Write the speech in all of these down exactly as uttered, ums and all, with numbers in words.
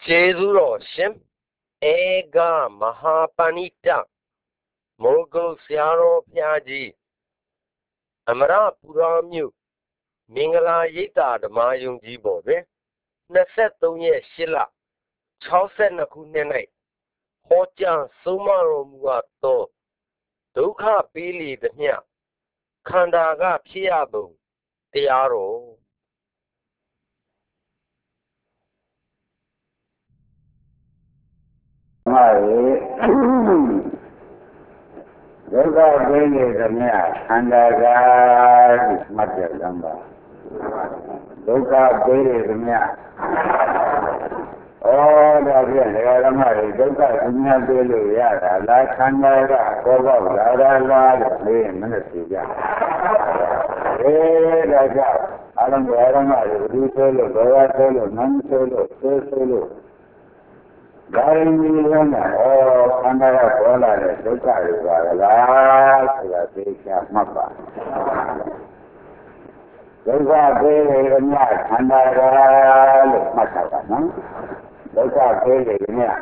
Chezuro Shim Ega Mahapanita Mogo Siaro Piaji Amara Puramyu Mingala Yita the Mayung Jibobe Nasetonye Shilla Chausen Nakunene Hoja Sumaro Muato Duka Pili the Nya Kandaga Piabu Tiaro Yoga Dele Ramya Kandaga Madhya Gamba Yoga Dele Ramya Oh, that's it. Ramya Yoga Dunya Dele Yara La Kandaga Koga Yara La Le Manasija Eh, Raja Alam Ramya Rutolo Goya Solo Nan Solo So Solo Garimilana, oh, Kandara Kola, the Sukari, the Sika Mapa. Those are very near Kandara Mataka, those are very near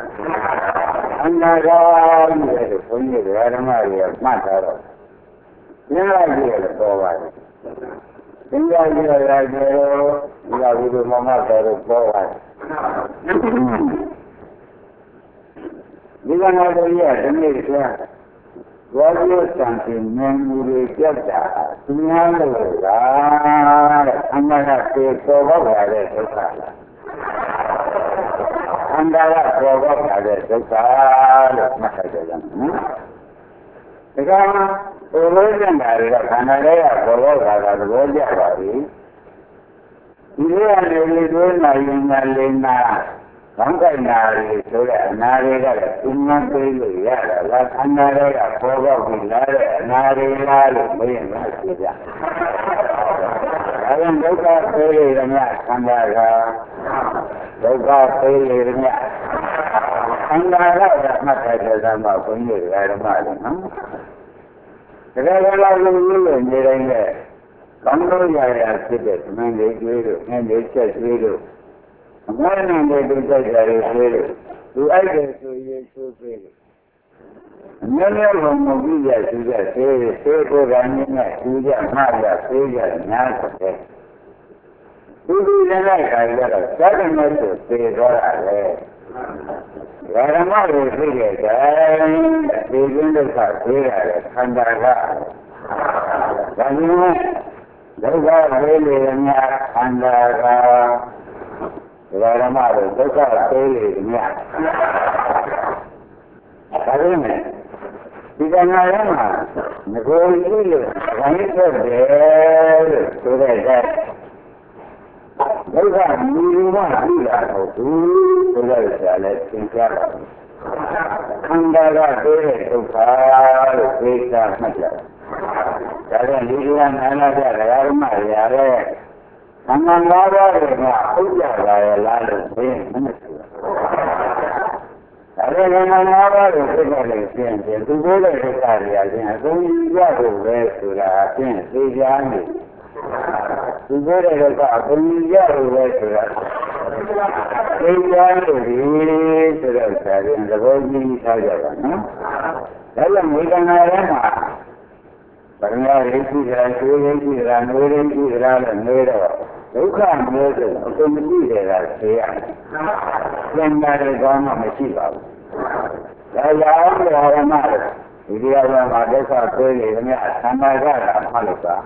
Kandara, only the Radamari of Mataro. No idea of forward. In the idea of Radero, you are with the Mamma forward. Even over here, the nation, what is something memory Jetta, Sinalo, and I have to go over there. And I have to go over there. The Gama, the Virgin Area, Canada, the Rosa, the Rosa, you are really doing my Lina. Nari, so that Nari, Inman, Yara, like Anara, Koga, Nari, Nari, I don't look at Pele and that, Kandara, look at Pele and that. Kandara, that's not better than my finger, I don't know. The other one you and you're in there. Congo, I said, and they do, and they said, we do. One and they do that very to either to you to fail. Many of them will be there to that, say, say, go running at Suja, Maya, Suja, Nasa. Who do the night I got a sudden message, say, what I read. Radamari figure, they begin to start here, Kandara. But you know, those are really in that Kandara. Radamari, those are really in that. Karime, Siganayama, Nagoli, Ranita, there, so that. Those are new ones, so let's think about it. Kandara, so far, great matter. That's a little another Ramaya. Kandara, Puja, a lot of things. I don't know if things to go to the area, so you got to rest to the things, the army. To go to the car, so you got to rest to that. They got to read to the area, and the world means other one. That's a Miganarama. But now, if you are doing it, and waiting to run and later. You can't make it, you can be there, here. Then that is on the machine. That's all the other matter. If you have a mother, I'll tell you, and I got a Malika.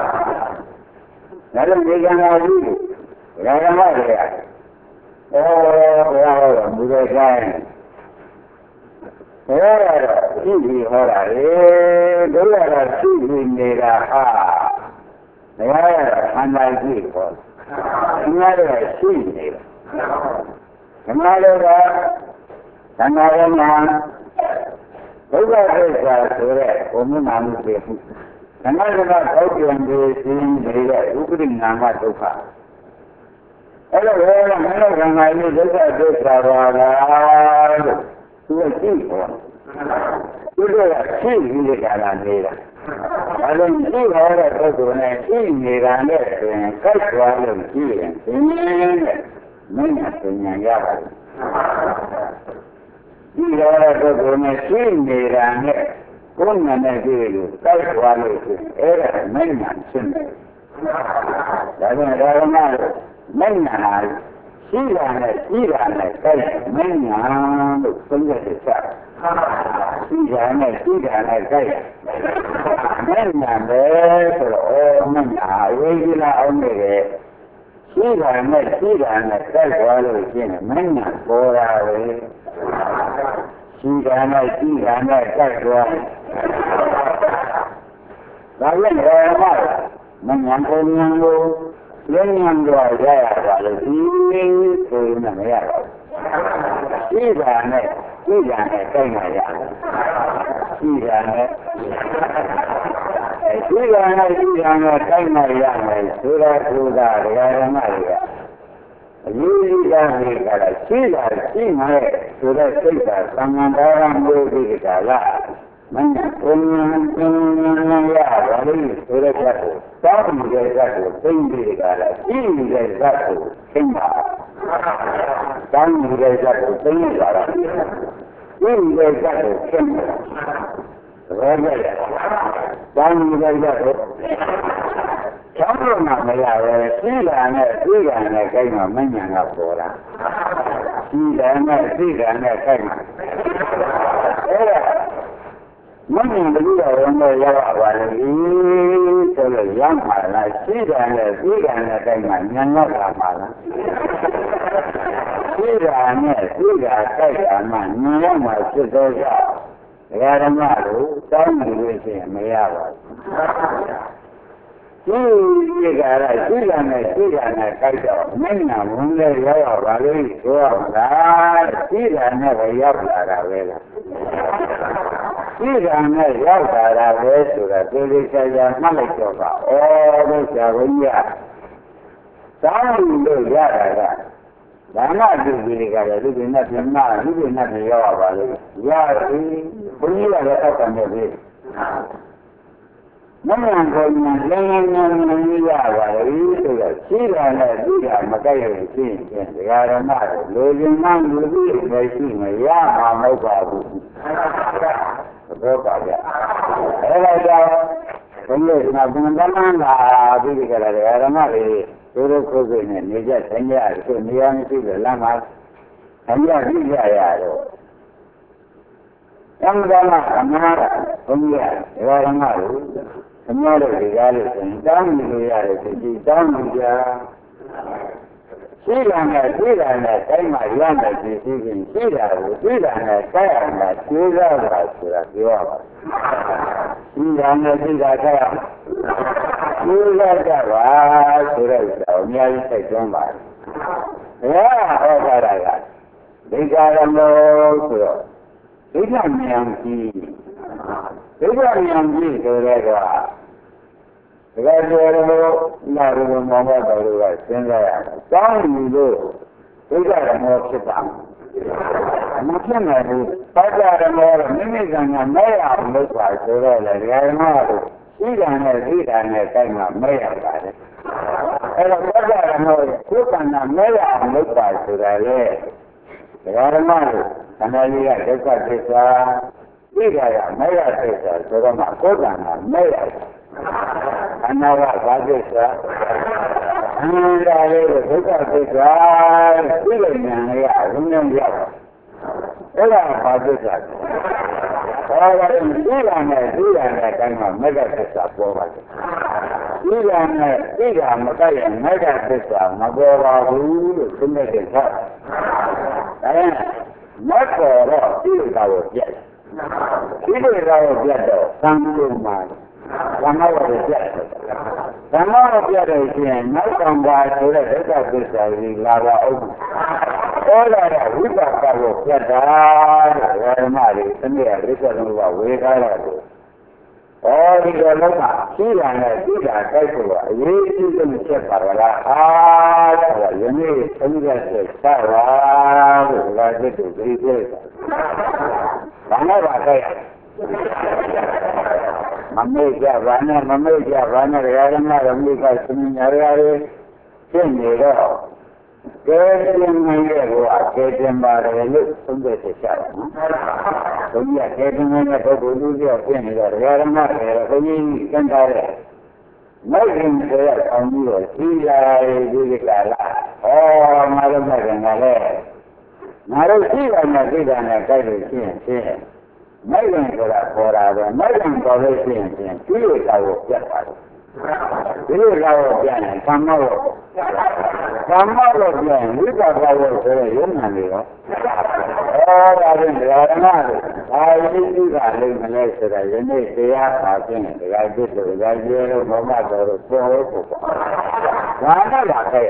That is big and I do. You have a mother. Oh, well, I'm good guy. Oh, easy, hold on. Eh, do that, easy, made a ha. Yeah, and I did. Another sheep. Another that, another man. Those are his guys, woman, I'm saying. Another that, okay, and they seem they you couldn't know what to pass. Hello, another one, I need to get this out to a sheep. You do a sheep, you get an idea. I don't see how that goes when I see me around there and catch one of the children. Nothing, and ဒီတော့တော့ကိုယ်နဲ့ရှင်းနေတာနဲ့ကိုယ်နဲ့ကြည့်လို့တိုက်သွားလို့ဆိုအဲ့ဒါမင်းညာရှင်းတယ်ဒါကြောင့်ဓမ္မလို့မင်းညာဟာရှိတာနဲ့ရှိတာနဲ့တိုက်မင်းညာလို့သုံးရတဲ့ချက်ရှိတာနဲ့ရှိတာနဲ့တိုက်မင်းညာပဲဆိုတော့ဩမင်းညာဝိဇ္ဇာအောင်နေတယ်ရှိတာနဲ့ရှိတာနဲ့တိုက်သွားလို့ရှင်းတယ်မင်းညာပေါ်တာပဲရှိတာနဲ့ရှိတာနဲ့တိုက်သွားဒါပြန်ဓမ္မမဉဏ်ကိုဉာဏ်ကိုဉာဏ်ဉာဏ်တော့ရရပါလို့ဒီဆိုရင်မရပါဘူးရှိတာနဲ့ရှိတာနဲ့တိုက်မှရတယ်ရှိတာနဲ့ရှိတာနဲ့ရှိတာနဲ့တိုက်မှရမယ်ဆိုတာဆိုတာဓမ္မဓမ္မတွေကအရေးကြီးတာတွေကလည်းရှိတာရှိမှဆိုတဲ့စိတ်ကသံဃာတော်မျိုးဒီကလာမင်းကဘုံဉာဏ်ဉာဏ်ရပါလို့ဆိုတဲ့ချက်ကိုတောင်းနေတဲ့ချက်ကိုသိပြီးကြလားရှိနေတဲ့ချက်ကိုသိမှာတောင်းနေတဲ့ချက်ကိုသိကြတာရှိနေတဲ့ချက်ကိုသိမှာဒါပဲတောင်းနေတဲ့ချက်ကိုကျောင်းတော်မှာမရပဲသိတာနဲ့သိတာနဲ့ကြိုက်မှမဉဏ်ကပေါ်လာသိတာနဲ့သိတာနဲ့ကြိုက်မှအဲ့ဒါမင်းတို့လူတော်ဝင်တော့ရပါပါလေဆိုလို့ရမှာလားရှိတယ်နဲ့သိတယ်နဲ့တိုင်းမှာဉာဏ်ရောက်လာမှာလားရှိတာနဲ့သိတာတိုက်တာမှဉာဏ်ရောက်မှာဖြစ်တော့ကြောင့်ဒကာဓမ္မတို့တောင်းနေလို့ရှိရင်မရပါဘူးဒီကရရှိတာနဲ့သိတာနဲ့တိုက်တော့မင်းနာဝင်လေရောက်ပါလေဆိုရမလားသိတာနဲ့ပဲရောက်လာတာပဲလားရှိတာနဲ့ရောက်တာပဲဆိုတာဒီလိုဆရာမှတ်လိုက်တော့ကဩလို့ဆရာဘုရားတောင်းလို့ရတာကဒါနပြုပြီးကြတယ်လူတွေနဲ့ပြန်လာလူတွေနဲ့ပြန်ရောက်ပါလေရပြီဘုရားလည်းအောက်ကနေပြီမမှန်ကိုဉာဏ်လင်းလင်းလင်းလင်းရပါလေဆိုတော့ရှိတာနဲ့သိတာမကြိုက်ရရင်ရှင်းရင်ဒကာရမတို့လူချင်းမှလူကြီးပဲရှိမရမှာမဟုတ်ပါဘူးဘောပါကြအဲ့ဒါကြောင့်ဘုရားကဘုံတမန်လာပြီးကြတယ်ဓမ္မတွေတို့တို့ခုခုနဲ့နေကြဆိုင်ကြဆိုနေရာမရှိလို့လမ်းမှာအမြတ်ကြည့်ကြရတော့သံဃာမအမှားဘုရားဓမ္မတို့အမှားတို့ဒီကားလို့ဆိုရင်တောင်းလို့ရတယ်ဒီတောင်းလို့ကြာရှိတာနဲ့သိတာနဲ့တိုင်းမှာရမယ်ဒီသိရင်ရှိတာကိုသိတာနဲ့တိုက်အောင်လားကျိုးစားတာဆိုတာပြောရပါရှိတာနဲ့သိတာတိုက်အောင်ကျိုးစားကြပါဆိုတဲ့ဥစ္စာကိုအများကြီးသိသွင်းပါတယ်ဘုရားဟောတာကဒိဋ္ဌာရမောဆိုတော့ဒိဋ္ဌဉာဏ်ကြီးဒိဋ္ဌဉာဏ်ကြီးဆိုတဲ့ကဒါကြရလို့နာရမောမောတော်ကစဉ်းစားရတာ။တောင်းယူလို့ဒိဋ္ဌရမောဖြစ်တာမဖြစ်နိုင်ဘူး။ပါကြရမောတော့မိမိကံကမဲ့ရအောင်လုပ်ပါဆိုတော့လေဒကာရမောတို့ရှိတာနဲ့သိတာနဲ့တိုက်မှမဲ့ရပါတယ်။အဲ့တော့ပါကြရမောကိုယ်ကံကမဲ့ရအောင်လုပ်ပါဆိုတာလေဒကာရမောတို့ခန္ဓာကြီးကဒုက္ခသစ္စာသိတာရမဲ့ရသစ္စာဆိုတော့မှကိုယ်ကံကမဲ့ရတယ်အနာဝဘာသစ္စာအနန္တလေးဒုက္ခသစ္စာသိတဲ့ဉာဏ်လေးအလုံးလုံးရောက်အဲ့ဒါဘာသစ္စာဘာလဲသိတာနဲ့သိတာနဲ့တိုင်းမှာမဂ္ဂသစ္စာပေါ်ပါတယ်သိတာနဲ့သိတာမတတ်ရင်မဂ္ဂသစ္စာမပေါ်ပါဘူးလို့သိနေတဲ့ချက်အဲမပေါ်တော့သိတာကိုပြတ်သိတာကိုပြတ်တော့သံဃာမှာဓမ္မဝရပြတ်ဓမ္မဝရပြတ်တဲ့ရှင်နောက်ကံပါဆိုတဲ့ဒုက္ခသစ္စာကြီးလာပါအောင်ဟောလာတဲ့ဝိပါကကိုပြတ်တာတဲ့ဓမ္မတွေသတိရဒုက္ခသမုပ္ပါဝေထားတာကိုဩဒီလိုလုံးကရှိတာနဲ့သိတာတိုက်ဖို့အရေးကြီးဆုံးချက်ပါလားအားဆိုတာယနေ့သုံးရက်ဆက်ပါလို့လာတဲ့သူကြီးပြောတာဘာမှပါခဲ့ရမမေ့ကြပါနဲ့မမေ့ကြပါနဲ့ဓမ္မရမမိကသမီးညာရရဖြစ်နေတော့ကဲတင်မရဲ့ကကဲတင်ပါတယ်လို့သုံးသက်ချက်ချတာနော်ဘုရားကဲတင်မရဲ့ပုဂ္ဂိုလ်လူပြောဖြစ်နေတော့ဒကာဓမ္မတွေဘုန်းကြီးကန်းထားတဲ့မိုက်ရင်ဆိုရအောင်ပြီးတော့ရှိလာဒီကလာဟောငါတို့မိုက်ရင်ကလည်းငါတို့ရှိတာနဲ့သိတာနဲ့ကြိုက်လို့ရှိရင်ဖြင့်မိုက်ရင်ဆိုတာပေါ်တာပဲမိုက်ရင်ပေါ်လို့ရှိရင်ဖြင့်ဒီလိုသာကိုပြတ်သွားတယ်ဒီလိုသာကိုပြတ်ရင်သံမောက်သံမောက်လို့ပြန်ဝိပဿနာလို့ဆိုရရုံနာနေတော့ဟောဒါဖြင့်ဒကာဓမ္မတွေဒါရင်းကြီးကလည်းမလဲဆိုတာယနေ့တရားပါခြင်းဒကာကျစ်တို့ဒကာကျေတို့ဘောမတော်တို့ပြောလို့ပေါ့ဘာမှလာခဲ့ရ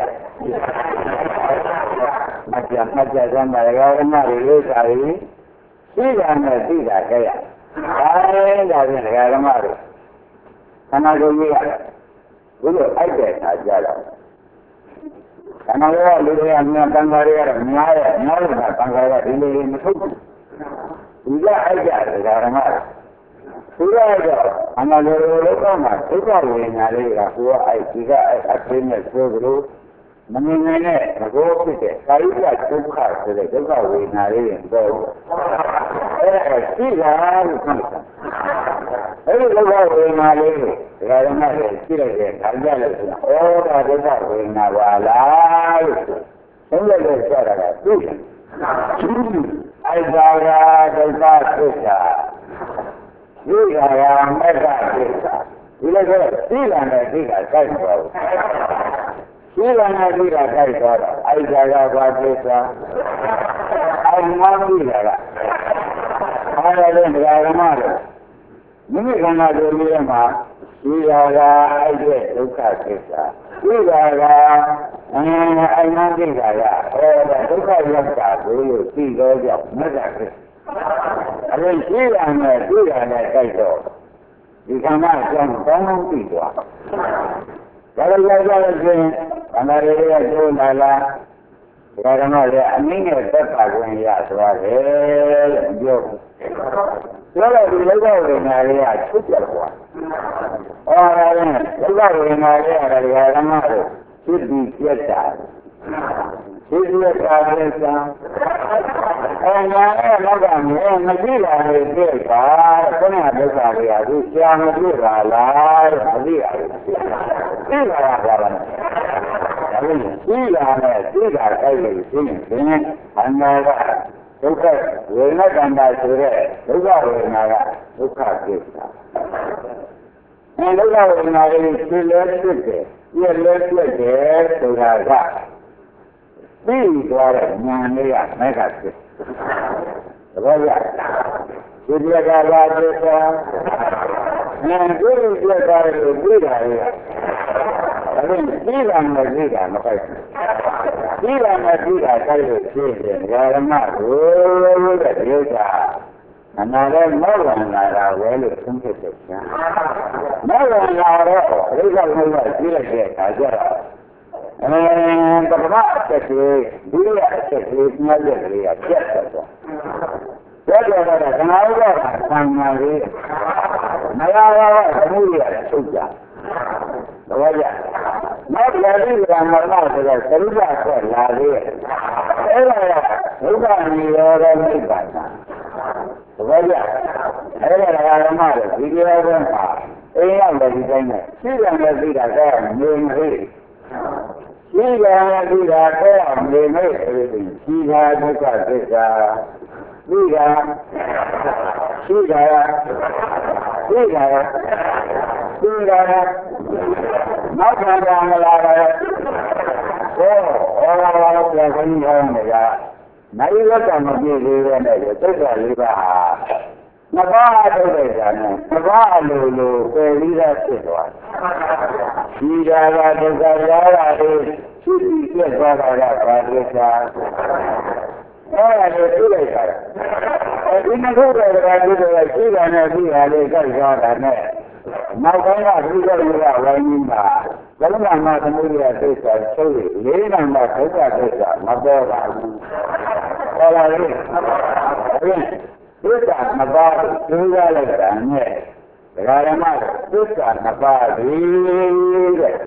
မကြမကြစမ်းပါဒကာဓမ္မတွေလို့စာရီသိတာနဲ့သိတာခဲ့ရဒါလည်းဒါဖြင့်ဒကာဓမ္မတွေခန္ဓာကိုယ်ကြီးကဘုလိုအိုက်တဲ့အခါကြတော့ခန္ဓာကိုယ်ကလူတွေကမြန်တန်ခါတွေကတော့များရဲ့များလို့ကတန်ခါကဒီလိုမထုတ်ဘူးဒီကအိုက်ကြတယ်ဓမ္မသူရတော့ခန္ဓာကိုယ်လောကမှာဒုက္ခဝေဒနာလေးကကိုယ်အိုက်ဒီကအိုက်အသိနဲ့ဆိုကြလို့မမြင်နိုင်တဲ့သဘောဖြစ်တဲ့ကာယကဒုက္ခဆိုတဲ့ဒုက္ခဝေဒနာလေးတွေတော့အဲ့ဒါရှိတာလို့ပြောတာအဲ့ဒီဒုက္ခဝေဒနာလေးကိုဒကာရမတွေရှိလိုက်တဲ့ခါကြလို့ဆိုတာဩဒါဒုက္ခဝေဒနာပါလားလို့သုံးလိုက်လို့ကြတာကသိတယ်အိုက်သာကဒုက္ခသစ္စာဒီဟာကမက္ခသစ္စာဒီလိုဆိုသိလာတဲ့သိတာစိုက်သွားဘူးရှိလာတဲ့သိတာစိုက်သွားတော့အိုက်သာကဘာသစ္စာအိုင်မောသိတာကအားရတဲ့ဒကာရမတွေမိမိခန္ဓာကိုယ်လေးမှာဒီဟာကအဲ့ဒီဒုက္ခသစ္စာဒီဟာကအဲအိမ်မသိတာကဟောတဲ့ဒုက္ခရောက်တာကိုလို့သိတော့ကြောင့်မက္ခသစ္စာအဲ့ဒီရှိရမယ်သိရမယ်ကြိုက်တော့ဒီခန္ဓာအကြောင်းကောင်းကောင်းသိသွားဒါလည်းရောက်ကြလို့ချင်းခန္ဓာတွေကကျိုးလာလားဒါကမှလည်းအနည်းငယ်သက်သာခွင့်ရသွားတယ်လို့ပြောဘူးပြောလိုက်ဒီလောကဝိညာဉ်လေးကချုပ်ပြတ်သွား။အော်ဒါလည်းလောကဝိညာဉ်လေးကတရားဓမ္မတို့ဖြစ်ပြီးပြတ်တာ။ဖြစ်ပြီးတာလည်းသာ။အဲညာရဲ့လောကမျိုးမကြည့်လာလို့ပြတ်တာ။ခဏဒုက္ခတွေကသူရှာမပြတ်ပါလားတဲ့မသိရဘူး။သိလာတာပါလား။ဒါလို့သိလာတဲ့သိတာအဲ့လိုသိရင်ဖြင့်အနာကဒုက္ခဝေဒနာကံတာဆိုတဲ့ဒုက္ခဝေဒနာကဒုက္ခသစ္စာအဲဒုက္ခဝေဒနာကိုသိလဲဖြစ်တယ်ပြည့်လဲဖြစ်တယ်ဆိုတာကသိသွားတဲ့ဉာဏ်လေးကမက္ခသစ္စာသဘောကျဒီပြကဘာသစ္စာအဲဒီပြကလည်းသိတာလေအဲ့ဒီသိတာနဲ့သိတာမဟုတ်ဘူးသိတာနဲ့သိတာကြိုက်လို့ဖြစ်တယ်ဓမ္မကိုတဲ့ဒီဥစ္စာအနာလည်းမောဝင်လာတာပဲလို့သုံးဖြစ်တယ်ဗျာမောဝင်လာတော့ဒိဋ္ဌိမျိုးကကြည့်လိုက်တဲ့အခါကျတော့အဲပထမအချက်ကြီးဒုတိယအချက်ကြီးမှတ်ရတဲ့ကပြတ်သွားတယ်ပြတ်သွားတော့ခဏတော့ဆံမာလေးမရတော့အမှုရချုပ်ကြတော့ရနောက်ပြန်ပြီးကမ္မနာဆိုတော့သရုပ်ဆက်လာသေးတယ်အဲ့ဒါကဒုက္ခនិရောဓနိဗ္ဗာန်တော့ရအဲ့ဒါကဓမ္မတွေဒီလိုပဲမှာအိမ်ရောက်တဲ့ဒီတိုင်းနဲ့ရှိတယ်နဲ့သိတာကနေမဟိရှိတယ်နဲ့သိတာကနေမဟိဆိုရင်ရှိတာဒုက္ခသစ္စာသိတာရှိတာသိတာသိတာနောက်ခါကမလာတော့ဟောဟောလာတော့ပြန်ခင်းရောင်းနေတာနိုင်ရတဲ့မပြည့်သေးတဲ့နဲ့သုတ္တလေးပါဟာနှစ်ပါးထုတ်လိုက်တာနဲ့နှစ်ပါးအလိုလိုပယ်ပြီးသားဖြစ်သွားဒီသာကဒုက္ခရာတာလေးရှိပြီးပြတ်သွားတာကဘာလို့လဲအဲ့ဒါကိုသိလိုက်တာအဲဒီနှစ်ခုတည်းကဒီလိုရှိတာနဲ့ပြီးတာလေးကြိုက်သွားတာနဲ့နောက်ပိုင်းကဒီလိုလိုကဝိုင်းနေတာဘယ်လိုမှသမုဒ္ဒရာသိစ္စာချုပ်ရလေးနာမှာဒုက္ခသိစ္စာမပေါ်ပါဘူး။ပေါ်လာလေ။အဲသစ္စာမပါကျိုးရလိုက်တာနဲ့ဒကာရမသစ္စာမပါဘူးတဲ့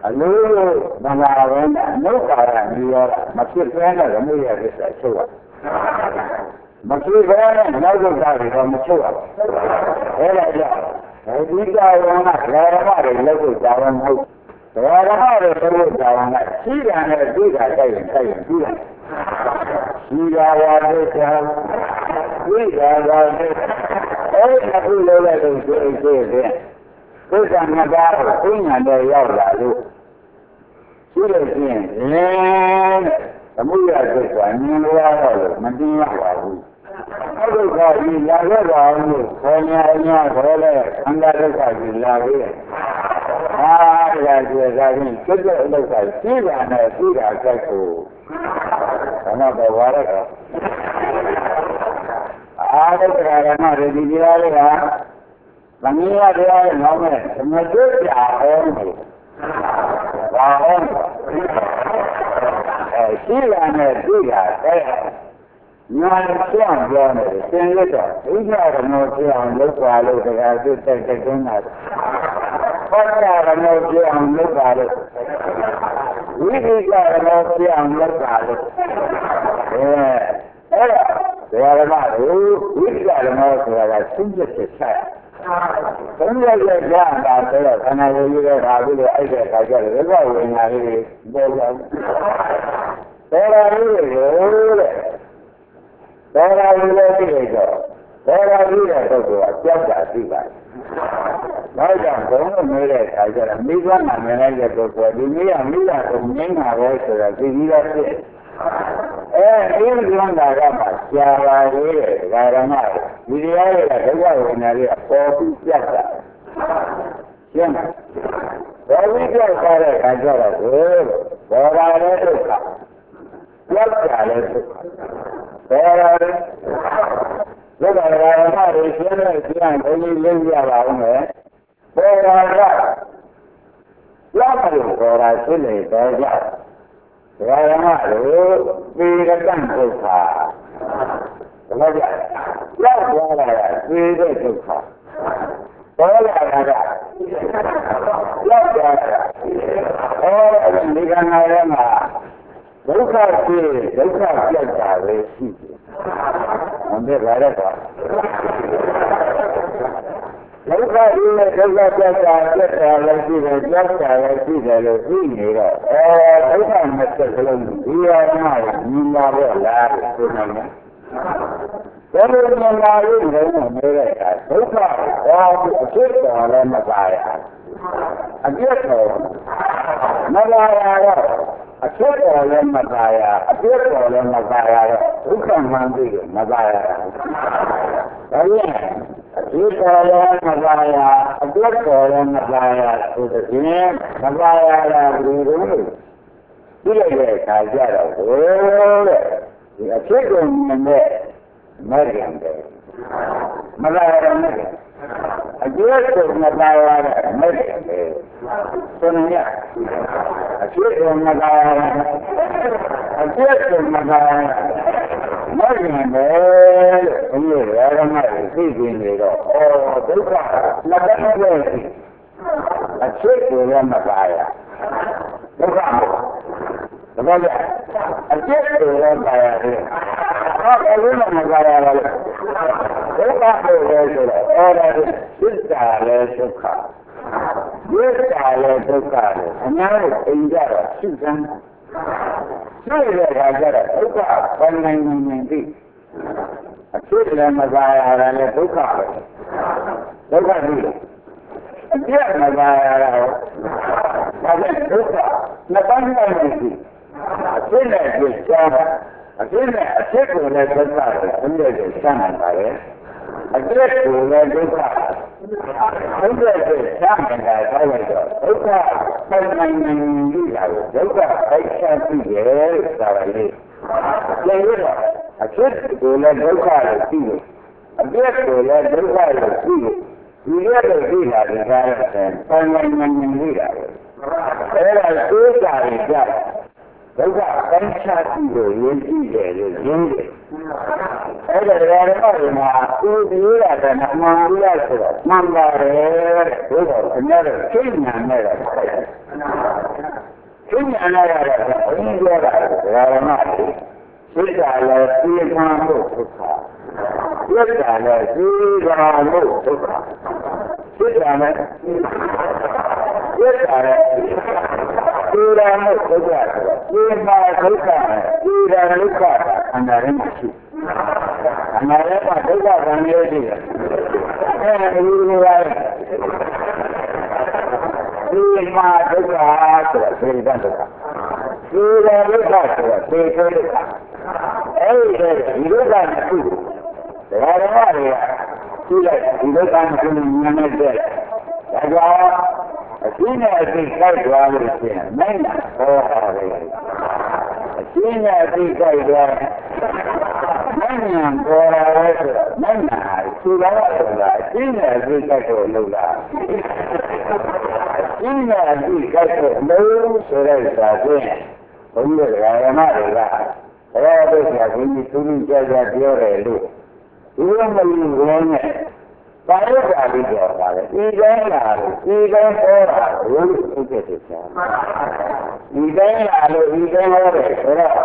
အလိုမလာဘဲနဲ့နှုတ်ပါရမျိုးရောမဖြစ်ဘဲနဲ့ဓမ္မရကိစ္စချုပ်ရမဖြစ်ဘဲနဲ့နောက်ဒုက္ခတွေမချုပ်ရအဲ့ဒါကြောင့်ဒီကြောင့်ကဓမ္မတွေလက်ကိုကြောင်းမဟုတ်ဓမ္မတွေတို့ကြောင်းကရှိတာနဲ့ပြီးတာတိုက်ရင်တိုက်ရင်ပြီးတာရှိတာဝါဒိကပြီးတာဝါဒိအဲ့ဒါခုလိုလဲလို့ဆိုအိတ်သေးတယ်ကိုယ်ကငါသားကိုသိညာနဲ့ရောက်လာလို့ရှိလို့ရှိရင်လည်းသမုဒ္ဒရာကိစ္စမြင်လို့ရတော့မသိရပါဘူးအဲ့ဒုက္ခကြီးလာခဲ့ပါအောင်လို့ခေါ်ညာညာခေါ်လဲအန္တဒုက္ခကြီးလာခဲ့တယ်ဟာဒါကြည့်ကြရင်စိတ်ရဲ့ဒုက္ခရှိတာနဲ့ရှိတာဆက်ကိုဘာမှတော့ဝါရတော့အားဒုက္ခရမရဒီတရားလေးကမမြင်ရတရားရဲ့နောက်မဲ့မတွေ့ကြအောင်လို့ဘာအောင်အဲရှိတာနဲ့ရှိတာတဲ့ညာပြောင်းပြောနေတယ်သင်ရတော့ဒုက္ခရမောပြောင်းလုပ်ပါလို့တရားသိတဲ့တဲ့ကုန်းတာဟောတာရမောပြောင်းလုပ်ပါလို့ဝိသေကရမောပြောင်းလုပ်ပါလို့အဲအဲ့ဒါတရားဓမ္မတို့ဝိသေကရမောဆိုတာကသုံးချက်ချက်ဆက်သုံးရက်ရက်ကြာတာဆိုတော့ခန္ဓာကိုယ်ကြီးကဒါပြီးတော့အဲ့တဲ့ခါကျတော့ဘယ်ကဝိညာဉ်လေးပေါ်လာတယ်တော်တော်လေးလို့တဲ့တော်တော်လေးလည်းသိလိုက်တော့တော်တော်လေးတဲ့ပုဂ္ဂိုလ်ကကြောက်တာသိပါတယ်။နောက်ကြောင့်ဘုံလို့နေတဲ့ခါကျတော့မိဘနာမည်လိုက်တဲ့ပုဂ္ဂိုလ်ဒီနေ့ကမိဘကိုငင်းတာပဲဆိုတော့သိပြီးတော့ဖြစ်အဲဒီလွန်တာကမှရှားပါလေတဲ့ဓမ္မဒီတရားတွေကဒုက္ခဝိညာဉ်တွေကပေါ်ပြီးပြတ်တာရှင်းလားပေါ်ပြီးပြတ်သွားတဲ့အခါကျတော့ဘောရာလည်းဒုက္ခပြတ်တာလည်းဒုက္ခဘောရာလည်းဒုက္ခဓမ္မတွေရှင်းတဲ့ကျမ်းဘုန်းကြီးလေးပြပါဦးမယ်ဘောရာကလောက်လို့ဘောရာရှင်းနေတော့ကြဓမ္မတို့ပေရတံဒုက္ခဘယ်လိုကြရောက်သွားတာကပေတဲ့ဒုက္ခပေါ်လာတာကရောက်သွားတာအဲဒီကံငါရဲမှာဒုက္ခဖြစ်ဒုက္ခပြတ်တာပဲရှိတယ်။ဘယ်လိုလဲတော့ဒုက္ခကြီးနဲ့ဒုက္ခပြတ်တာပြတ်တာလည်းရှိတယ်ပြတ်တာလည်းရှိတယ်လို့သိနေတော့အဲဒုက္ခနဲ့ပြတ်ကလေးဒီရမှာညီလာတော့လားဆိုနေတယ်ဘယ်လိုညီလာလို့လည်းနေတဲ့အခါဒုက္ခဟောအဖြစ်တော်လည်းမပါရအပြည့်တော်မပါရတော့အဖြစ်တော်လည်းမပါရအပြည့်တော်လည်းမပါရတော့ဒုက္ခမှန်ပြီမပါရဒါပြန်အကျိုးတော်လည်းမပါရအပြတ်တော်လည်းမပါရဆိုတဲ့ပြင်မပါရတာဘယ်လိုလဲဒီလိုရဲ့ခါကြတော့ဟိုတဲ့ဒီအဖြစ်ကိုမြင်တဲ့မရံတယ်မပါရမယ်အကျိုးကိုမပါရတဲ့မရံတယ်ဆိုနေရအဖြစ်ကိုမပါရအပြတ်ကိုမပါရမရံတယ်ဘုရားရဟန်းတွေသိနေတော့ဩဒုက္ခလက်ပတ်ပဲအဖြစ်ကိုလည်းမပါရဒုက္ခတကယ်လည်းအဖြစ်ကိုလည်းပါရတယ်ဟောအလုံးမပါရပါဘူးဒုက္ခကိုလည်းဆိုတော့ဩဒါစိတ်တာလည်းဒုက္ခဝိတာလည်းဒုက္ခလည်းအများကြီးအင်ကြတော့ရှိစမ်းရှိတဲ့အခါကျတော့ဒုက္ခပိုင်းနိုင်နေပြီအဖြစ်လည်းမပါရတာလည်းဒုက္ခပဲဒုက္ခကြီးအပြည့်မပါရတာဟုတ်ဒါလည်းဒုက္ခနှစ်ပိုင်းနိုင်နေပြီအဖြစ်နဲ့ပြချာအဖြစ်နဲ့အဖြစ်ကိုလည်းဒုက္ခပဲဘုရားကစမ်းနိုင်ပါရဲ့အပြည့်ကိုလည်းဒုက္ခဘုရားကစမ်းနေတာတော့လိုက်တော့ဒုက္ခပိုင်းနိုင်နေပြီလားဒုက္ခအိုက်ချပြီရဲ့ဆိုတာလေပြန်ရတော့အဖြစ်ကိုလည်းဒုက္ခလို့သိလို့အပြည့်ကိုလည်းဒုက္ခလို့သိလို့ဒီရတဲ့သိတာကလည်းပိုင်းပိုင်းနိုင်နေပြီလားအဲ့ဒါသိတာတွေကြဒုက္ခပိုင်းခြားပြီးလို့ရင်းကြည့်တယ်လို့ရင်းတယ်အဲ့ဒါတရားတော်မှာဥပ္ပိယကနမန္တိယဆိုတော့မှန်ပါတယ်ဘုရားအများတော့သိဉာဏ်နဲ့တော့သိဉာဏ်ရတာဘုန်းကြီးပြောတာဓမ္မတွေစိတ်ဓာတ်လည်းပြေးမှန်းလို့ဒုက္ခစိတ်ဓာတ်လည်းပြေးပါလို့ဒုက္ခစိတ်ဓာတ်လည်းစိတ်ဓာတ်လည်းပြေးပါလို့ဒုက္ခပြေးမှဒုက္ခပြေးတယ်ဒုက္ခအနာရမရှိအနာရကဒုက္ခကံရည်ရှိတယ်အဲဒီလိုပါပြေးမှဒုက္ခဆိုတာစိတ်ဓာတ်ဒုက္ခပြေးတယ်ဒုက္ခဆိုတာစိတ်ဓာတ်ဒုက္ခအဲ့ဒီဒီလိုကမရှိဘူး။ဒါကြတော့တွေကကြည့်လိုက်ဒီလိုကမရှိဘူးညနေတဲ့။ဒါကြောင့်အရှင်းနဲ့အသိကြိုက်သွားလို့ရှိရင်နိုင်တာဟောတာပဲ။အရှင်းနဲ့အသိကြိုက်သွားနိုင်ညာပေါ်လာရဲဆိုနိုင်ညာသူတော်ဆိုတာအရှင်းနဲ့အသိကြိုက်တော့လို့လား။အရှင်းနဲ့အသိကြိုက်တော့လို့ဆိုတဲ့စာဖြင့်ဘုန်းကြီးတွေကဓမ္မတွေကဘယ်လိုလဲဆိုရင်ဒီသူကြီးကြကြပြောတယ်လို့ဒီလိုမလို့ဝင်နဲ့ပါရတာပြီးတော့ပါတယ်ဒီတိုင်းလာလို့ဒီတိုင်းဟောတာဘုလို့သိတဲ့ဖြစ်ချာဒီတိုင်းလာလို့ဒီတိုင်းဟောတယ်ဆိုတော့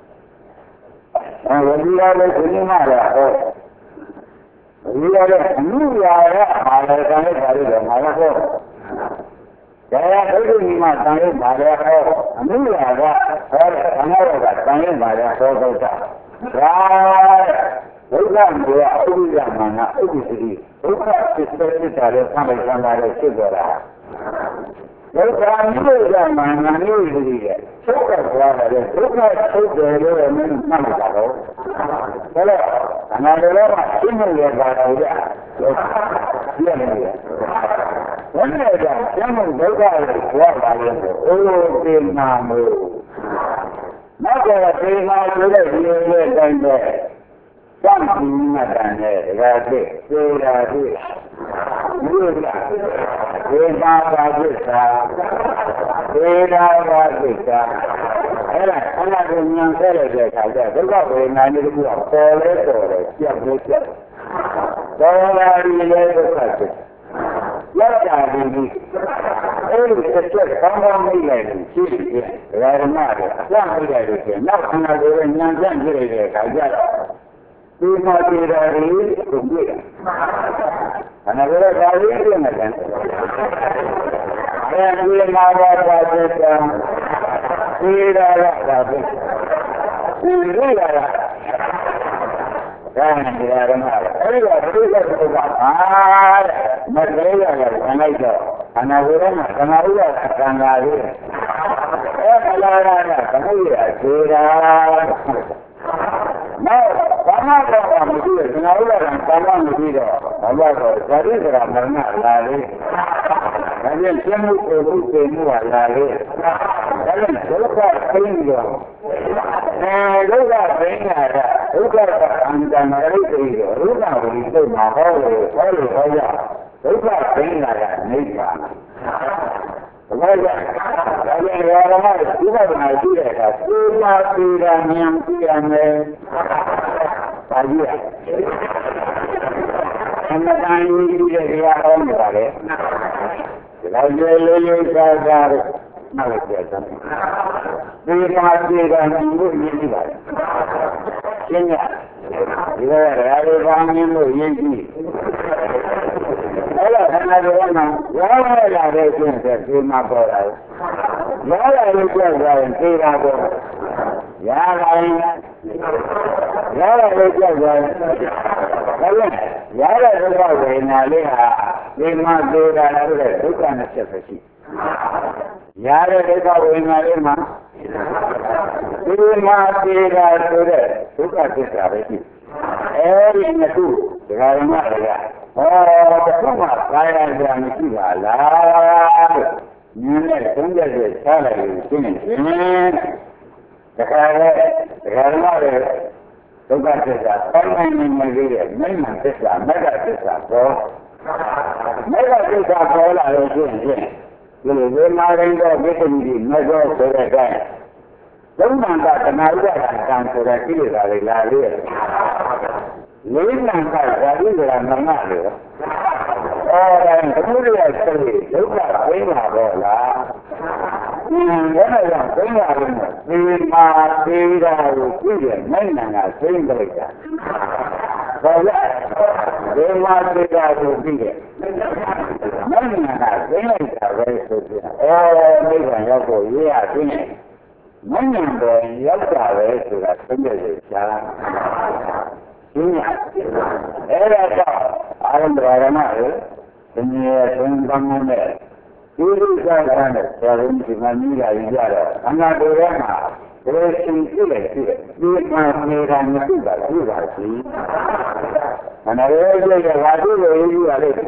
အဲဒီရလည်းဒီမှာတော့ဟောဒီရလည်းအမှုရာရအာရကံနဲ့ပါလို့တော့ငါလည်းဟောဒါရဒုက္ခမိမတန်ရုပ်ပါရဟောအမှုရာကဟောတယ်အမောကတန်ရုပ်ပါရဟောတော့တာဒါဒုက္ခမေယဥပ္ပယမာနဥပ္ပစ္စတိဒုက္ခသစ္စာဖြစ်တာလည်းဆံလိုက်ဆံလာလည်းဖြစ်သွားတာဒုက္ခမျိုးရမာနမျိုးကြီးရဲ့ချုပ်ကသွားတယ်ဒုက္ခချုပ်တယ်လို့မင်းမှတ်လိုက်တာတော့ဒါလည်းအနာရောမှာရှင်းနေရတာတော့ရပြည့်နေတယ်ဘယ်နဲ့ကြောင့်ကျမ်းဒုက္ခကိုကြွားပါလဲဆိုအိုးတေနာမို့နောက်တော့တေနာဆိုတဲ့ဒီလိုလေးတိုင်းပဲသံဃာမတန်တဲ့ဒါသိသေရာသိဒီလိုလားဒေနာပါသစ္စာဒေနာပါသစ္စာအဲ့ဒါအနာကိုဉာဏ်ဆက်လိုက်တဲ့အခါကျဒုက္ခဝေဒနာမျိုးကပေါ်လဲပေါ်တယ်ပြတ်လို့ပြတ်ပေါ်လာပြီလေဒုက္ခဖြစ်ရတာဒီအဲ့ဒီတစ်ချက်ကောင်းကောင်းမိလိုက်လို့ရှိတယ်ဓမ္မတွေအစမိလိုက်လို့ရှိရင်နောက်ခဏလေးဉာဏ်ကျင့်ကြည့်လိုက်တဲ့အခါကျတော့ဒီမှာဒီရာကြီးကိုကြည့်တယ်အနာရောဂါကြီးပြင်နေတယ်အဲဒီမှာပါပါတဲ့ကံဒီရာရတာပဲဒီရာရဒါနဲ့ဒီရာရမှာအဲဒီကဒီကကအာမကလေးရရခံလိုက်တော့အနာဝရမှာသမာဓိရသံဃာလေးအဲမလာရတာသမှုရသေတာနောက်ဘာမှတော့မရှိဘူးသမာဓိရကဘာမှမရှိတော့ဘာလို့ဆိုဇာတိကရမရဏလာလေးဒါပြန်ရှင်းမှုကိုဘုသိမှုကလာလေးဒါပြန်ဒုက္ခသိနေတော့အဲဒုက္ခသိနေတာဒုက္ခကအန္တရာယ်ရိတ်ပြီးတော့ဒုက္ခကိုသိမှာဟောလို့ဟောလို့ဟောရဒုက္ခသိနေတာကနိဗ္ဗာန်ဘာလဲဒါပြန်ရရမှာဒီဘက်မှာရှိတဲ့အခါသေမာသေရာဉာဏ်ပြရမယ်ဘာကြီးလဲအမှန်တန်ကြီးတဲ့တရားဟောနေပါလေဒါကျေလေးလေးစားစားနောက်လိုက်ပြန်တယ်သေမာသေရာဉာဏ်ကိုရည်ကြည့်ပါရှင်းရဒီကရာဇဝဉာဏ်ကိုရည်ကြည့်အဲ့ဒါခဏတော့မှရောရလာတဲ့ကျင့်တဲ့ဒီမှာပေါ်လာတယ်။ရောရလို့ကြောက်ကြရင်သိတာပေါ့။ရလာရင်ရောရလို့ကြောက်ကြရင်ဒါလည်းရတဲ့ဒုက္ခဝေဒနာလေးဟာဒီမှာသိတာလည်းဒုက္ခနဲ့ဆက်ပဲရှိ။ရတဲ့ဒုက္ခဝေဒနာလေးမှာဒီမှာသိတာဆိုတဲ့ဒုက္ခသစ္စာပဲရှိ။အဲဒီနှစ်ခုဒကာရမတွေကဟောတခုမှကာယကြံမရှိပါလားလို့နင်းနဲ့သုံးချက်ချက်ချလိုက်လို့ရှင်းနေတယ်တခါလေဒကာရမတွေဒုက္ခသစ္စာတိုင်းတိုင်းနေနေသေးတယ်မိမ္မာသစ္စာမဂ္ဂသစ္စာပေါ်မဂ္ဂသစ္စာပေါ်လာလို့ရှင်းရှင်းဒီလိုဝေမာရင်းတော့ဝိတ္တိမသောဆိုတဲ့အတိုင်းသုံးမှန်ကတဏှာဥပါဒံကံဆိုတဲ့ကိလေသာတွေလာလေလေးနံကဇာတိကရမမလို့အော်ဒါသမုဒယစိတ်ဒုက္ခဝိမာတော့လားဒါကြောင့်သိရတယ်ဒီမှာသေးတာကိုကြည့်ရနိုင်ငံကသိမ့်လိုက်တာဘာလဲဒီမှာသေးတာကိုကြည့်ရနိုင်ငံကသိမ့်လိုက်တာပဲဆိုပြီးအော်မိဘရောက်ဖို့ရေးရသိနေနိုင်ငံတော်ရောက်တာပဲဆိုတာသိနေတယ်ရှားရှင်းရအဲ့ဒါတော့အာရမ္ဗရမရဲ့ဒီနေ့သင်္ကန်းနဲ့ဒီလိုစားတဲ့ဆရာတော်ဒီမှာမိလာကြတော့အနာတော်ရမှာဒီလိုရှင်းပြလိုက်ပြဒီမှာနေတာမသိပါဘူးပါစီအနာတော်ရဲ့ကဘာလို့လဲရေးရလဲဒီ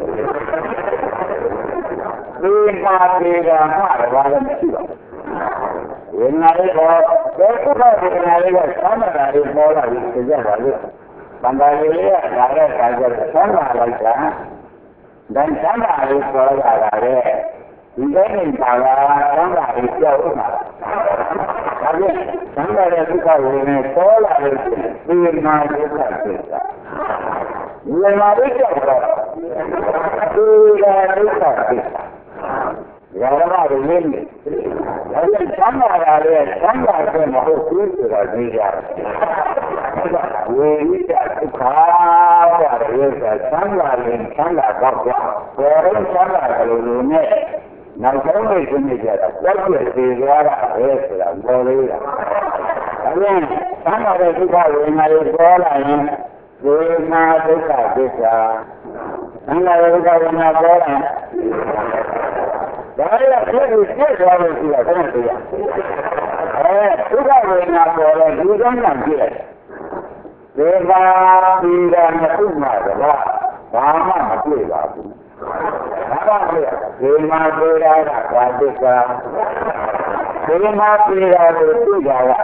မှာနေတာမှာဘာလို့မရှိပါဘူးဝိညာဉ်လေးတော့ဘယ်ကုသဝိညာဉ်လေးကသာမဏေလေးပေါ်လာပြီးကြကြပါလို့ဘန္တာလေးကဒါနဲ့ဒါကြဆမ်းလာလိုက်တာဒါဆမ်းလာလေးပေါ်လာတာလေဒီတိုင်းနေတာကဆမ်းလာလေးကြောက်ဥမှာဒါဖြင့်ဆမ်းလာတဲ့ဒုက္ခဝိညာဉ်ပေါ်လာလို့ဒီမှာဒုက္ခဖြစ်တာဒီမှာဒုက္ခတော့ဒီကဒုက္ခဖြစ်တာရဟမတွေရင်းနေဒါကြောင့်ဆမ်းလာတာလေဆမ်းလာတဲ့မဟုတ်ဘူးဆိုတာသိကြတယ်ဝိရိယဒုက္ခပါတယ်ဆိုဆမ်းလာရင်ဆမ်းလာတော့ကြောင့်ဘောရဆမ်းလာတယ်လို့နဲ့နောက်ဆုံးနေရှင်းနေကြတာကြောက်ရွံ့သေးသွားတာပဲဆိုတာပေါ်လေးတာဒါကြောင့်ဆမ်းလာတဲ့ဒုက္ခဝိညာဉ်တွေပေါ်လာရင်ဝိညာဒုက္ခသစ္စာဆမ်းလာတဲ့ဒုက္ခဝိညာဉ်ပေါ်လာဒါရဖြစ်ပြီးပြည့်သွားလို့ရှိတာဘယ်နဲ့သိရအဲဒုက္ခဝိညာဉ်ပေါ်တော့ဒီကံကံပြည့်တယ်ဒီပါဒီကံမထုမှာကဘာမှမတွေ့ပါဘူးဘာမှမတွေ့ဒီမှာတွေ့တာကဘာသစ္စာဒီမှာတွေ့တာကိုတွေ့ကြရ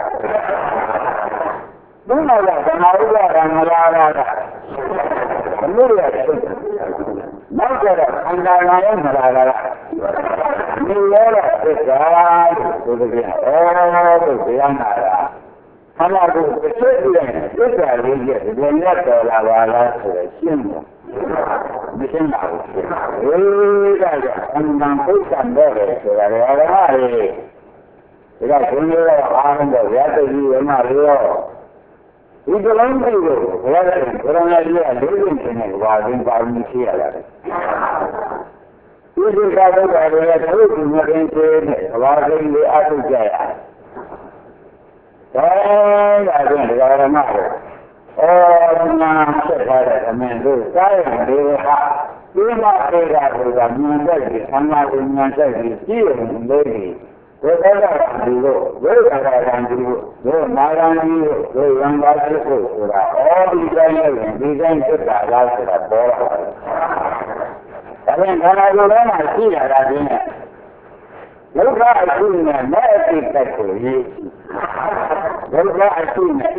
ဘုရားကဓမ္မဥပဒံမလာတာကဘုရားရဲ့နောက်ကြတော့အန္တရာယ်မလာတာဒီလိုတော့သစ္စာဆိုတဲ့ပြန်အော်ဘုရားနာတာခန္ဓာကိုယ်တစ်ချက်ပြည့်ရင်သစ္စာလေးရဲ့ဒီလိုနဲ့တော်လာပါလားဆိုတော့ရှင်းတယ်မရှင်းပါဘူးအေးဒါကြောင့်အမှန်ပုဒ်ကံတော့တယ်ဆိုတာလည်းအရဟလေဒါကဘုရားအားလုံးတော့ရတဲ့ကြီးဝမရောဒီကလုံးကြီးကိုဘုရားကဘုရားကြီးကလေးလုံးတင်နေပါရင်ပါမရှိရတာဒီဒီကတော့ဒါလည်းသူ့ကိုမြင်သေးတယ်ဘာလို့လဲအထုကြရဒါဒါကြောင့်ဒကာရမတို့အော်နာဆက်ထားတဲ့အမင်းတို့စားရတဲ့ဟာဒီမှာပြေတာကမြင်တဲ့ဒီသံဃာကိုမြင်တဲ့ဒီကြည့်ရင်လို့ဒီဘုရားကဒီလိုဝိရဒရာကံဒီလိုဘုမာရံဒီလိုဘုရံပါတိကိုဆိုတာအော်ဒီတိုင်းနဲ့ဒီတိုင်းဖြစ်တာလားဆိုတာပေါ်လာတယ်ဒါပြန်ခန္ဓာကိုယ်ထဲမှာရှိရတာဒီနဲ့ဒုက္ခအရှိနဲ့မဲ့အတိတ်ကိုရေးဒုက္ခအရှိနဲ့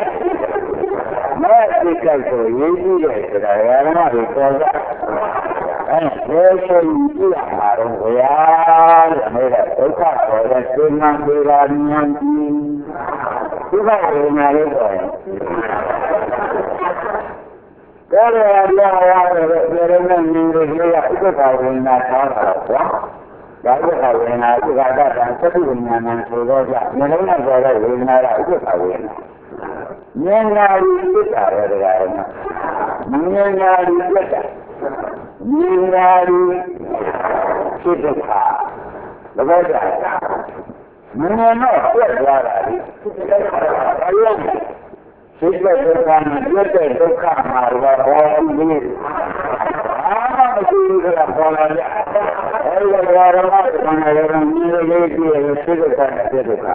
မဲ့အတိတ်ကိုရေးကြည့်ရဆိုတာရဟန်းတွေပေါ်လာအဲဘယ်လိုကြည့်ရမှာတော့ဘုရားတဲ့အဲ့ဒါဒုက္ခပေါ်တဲ့စေနာပေရာဉာဏ်ကြီးဒုက္ခဝေဒနာလေးပေါ်ရင်ဒါရရရရတယ်ပြေရနေနေလေးကဥပ္ပခဝေဒနာထားတာပေါ့ဒါဥပ္ပခဝေဒနာဥက္ကဋ္ဌံသတိဝိညာဏံဆိုတော့ကြမျက်လုံးနဲ့ပေါ်တဲ့ဝေဒနာကဥပ္ပခဝေဒနာဉာဏ်နာပြီးပြတာရတဲ့ကောင်ဉာဏ်နာပြီးပြတာဉာဏ်နာပြီးဖြစ်တဲ့ခါဘယ်လိုလဲမင်းတော့ပြတ်သွားတာလေဘာလို့စိတ်နဲ့ဒုက္ခနဲ့ပြတ်တဲ့ဒုက္ခမှာတော့ဘောဘူးအာမရှိဘူးကပေါ်လာကြအဲဒီကရမတ်ကံရံဒီလေးကြည့်ရစိတ်ကပြတ်တဲ့ခါ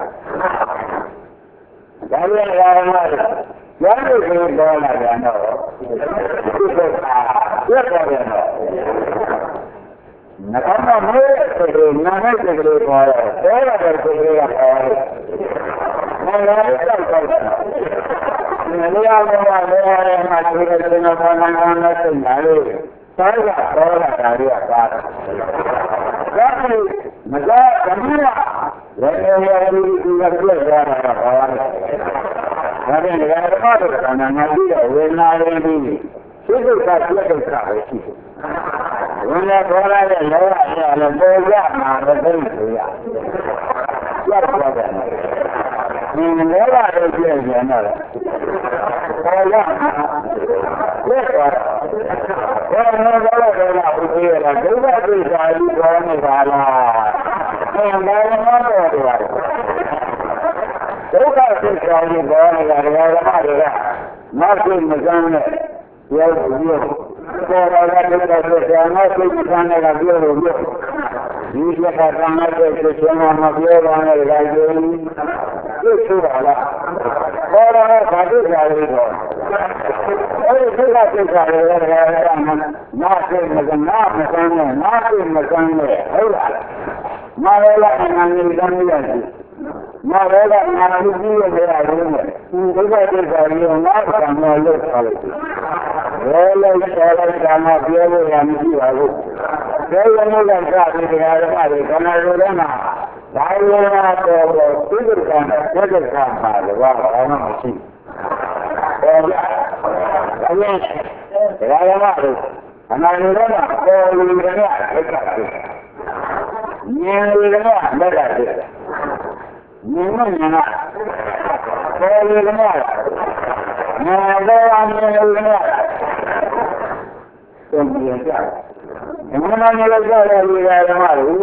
ဒါလည်းရမတ်ရလို့ကိုပေါ်လာကြတော့စိတ်ကပြတ်သွားတယ်တော့နကမမေးတဲ့နာမည်ကလေးပေါ်တော့ပေါ်လာတဲ့ကလေးကပေါ်တယ်။မလာတော့တော့ဒီလိုရမှာလည်းမှာဒီလိုကတော့ဘာမှမလုပ်နိုင်ဘူး။စားရပေါ်လာတာတွေကပါတယ်။ဒါပေမဲ့မကြမ်းဘူးလား။လည်းလည်းဒီဒီကပြည့်ရတာကဘာလဲ။ဒါပြန်လည်းတော့တော့ကနာငါကြည့်တော့ဝေနာရင်းပြီးစိတ်ကပြည့်တဲ့ခါပဲရှိတယ်။ Una cosa de la hora, la boya, más de ya. Ya puede. Ni la hora de ya nada. Hola. Bueno, no va a ver la pudiera, que una cosa ahí con la no, no, no, no. Oka se sabe bana gargara mara na se mezane ya yo para la que se llama se mezane la yo yo dice que rana que se llama mayor rana de la yo yo sura ahora sabe sabe oye se la que sabe gargara na se mezane na mezane na se mezane ahora na la na ni la ना रहेगा ना भी मेरा रूम है देखा देखा ये ना करना लोग खाले वो लोग सारा खाना पिया वो रामजी वाले कई लोग ऐसा भी बिगाड़ मारे खाना रोना ना भाई लोग ना तो किधर खाना किधर खाना मारे वाह वाह मच्छी और ये बिगाड़ मारे खाना रोना तो लोग ना ऐसा ये लोग ना लगा दे Nima nana, kaya nana, nana nana nana. Kemudian siapa? Mana nila saya lihat malu,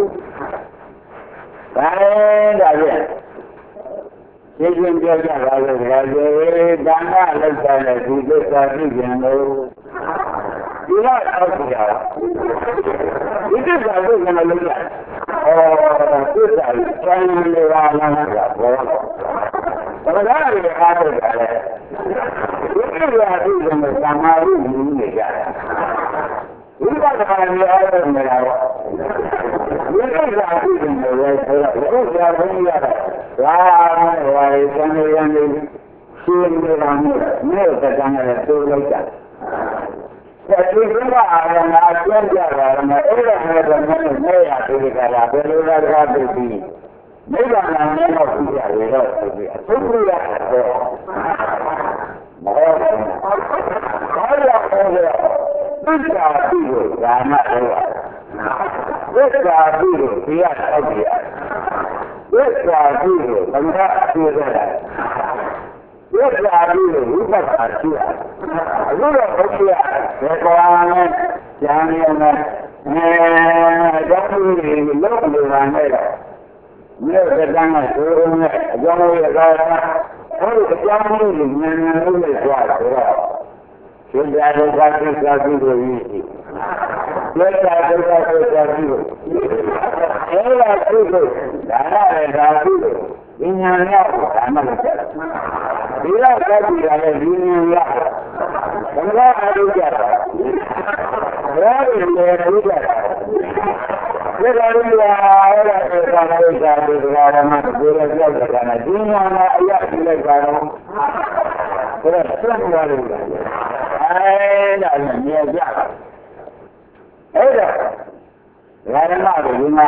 saya dah ada. Sejak dia jaga jaga, dana lagi lagi besar ni dia tahu dia. Itu jaga jangan lupa. Oh, kita jangan lewat lewat. Kalau dia ada ada, itu dia itu yang sama ini dia. Ini kalau dia ada mereka, ini dia itu yang mereka. Itu dia punya. Wah, wah, ini yang ini, sini ramai, mereka jangan itu lagi. Jadi semua orang yang jaga, orang orang yang mereka tidak ada, mereka tidak berdi. Mereka namanya tidak ada, tidak. Semua ada. Mereka, kalau orang bisa itu, jangan ada. Bisa itu, dia ada. Bisa itu, benda tidak. Dia ada itu, bukan ada. Juga dia, sekarang jangan yang jangan ini lok luang ada. Mereka jangan turun, jangan ada. Kalau jangan ini mana ini suara. Sudah ada satu satu ini. Sudah ada satu satu. Elah itu, dah ada satu. Ini apa? Amal. Bila kami ada dunia, Allah ada jalan. Allah ada jalan. Kalau dia ada jalan jalan jalan macam jalan jalan dunia ayat jalan jalan. Terus semua ada. Ada dia jalan. Ada. Jalan ada dunia.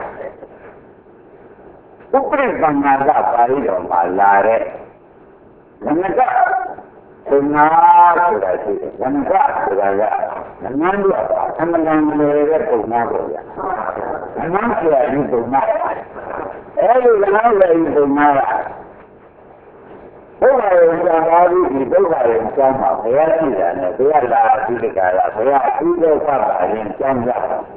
Bukan bangga pari dong malare. Kenapa? Benar sudah sih. Kenapa sudah? Dengan dua, dengan mereka benar saja. Dengan sudah ini benar. Eh, dengan lain benar. Bukan yang baru itu bukan yang sama. Saya tidak, saya dah tidak ada. Saya tidak sama yang sama.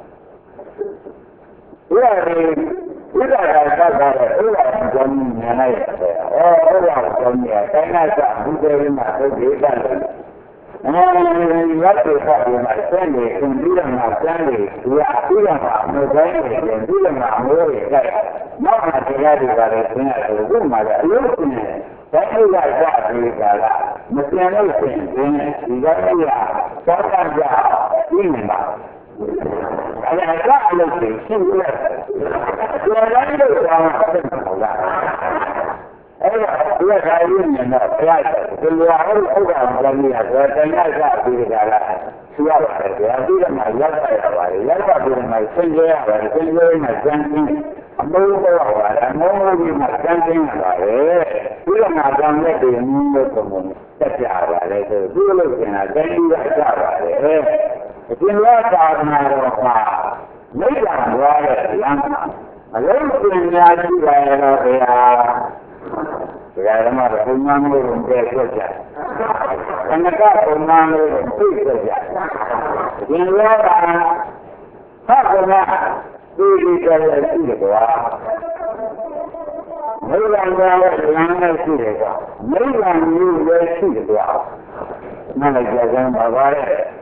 Ya, tidak ada cara, tidak ada mana ya. Oh, orang punya, karena tak boleh masuk di dalam. Eh, waktu saya masuk ni, sembilan masuk ni, dua bulan masuk ni, sembilan masuk ni. Mana dia di dalam sini ada rumah ada lupa. Saya tidak ada di dalam. Mesti ada sini, tidak ada. Saya ada ini mah. Ada ada lagi, semua. Dia lain orang ada. Eh, dia kaya ni nak kelas. Keluar orang ramai, kerana saya tidak ada. Siapa dia? Dia malas saya. Dia tak boleh malas saya. Dia macam ni. Ambil orang, ambil macam ni. Dia macam ni dia ni tu pun. Siapa dia? Dia tu dia kena jadi siapa dia? in what are maybe I'm young. I don't think I do that. Rama Pumano and Deja. And the God Pumano and Deja. In what are half of that, we get a cigar. Maybe I'm going to learn a cigar. Maybe I'm new to a cigar. None of them are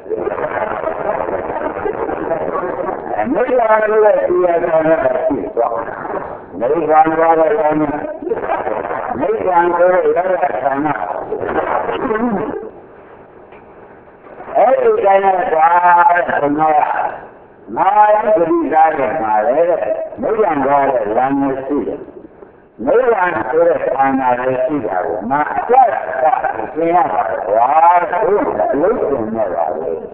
and maybe I'm going to see another cigar. Maybe I'm going to learn maybe I'm going to learn every kind of God from there. Now I'm going to die my head. Maybe I'm going to learn a cigar. Maybe I'm going to find out a cigar. My God, we have a lot of listen never.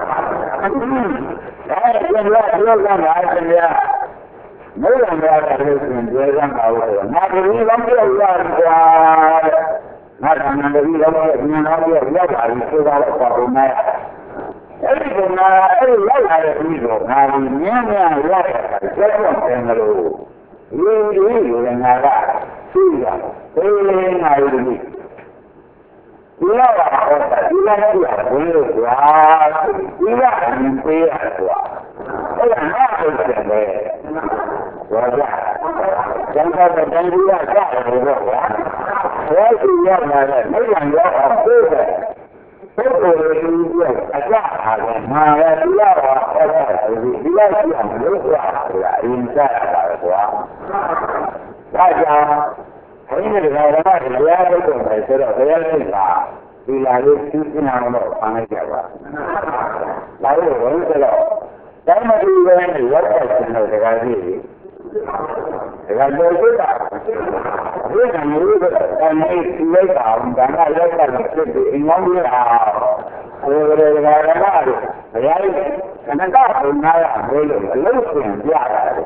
I can let you go, I can let no one ever listen to them out. Not to be on the God. Not on the real of the love, I will say that for my everything. I love how it is. Now, in the end, I love it. I don't know. You live in a lot. See them. Everything I will be. You know what? You know what? You know what? You know what? Ella no es de ¿verdad? Cuando te tengo acá, ¿verdad? Hoy sí ya me miran yo a ustedes. Todo el día acá, además de la hora, el día que me la interna, ¿verdad? Vaya, ahí me da la mano, ya lo compré, pero realmente la y la luz sí no lo van a llevar. La luz, bueno, pero Dama di bene, guarda no te casi. E quando è stato, io non mi ricordo, e mi si vede un canale che non mi ha avere la radio, magari non andava in una quello, lo si inviava.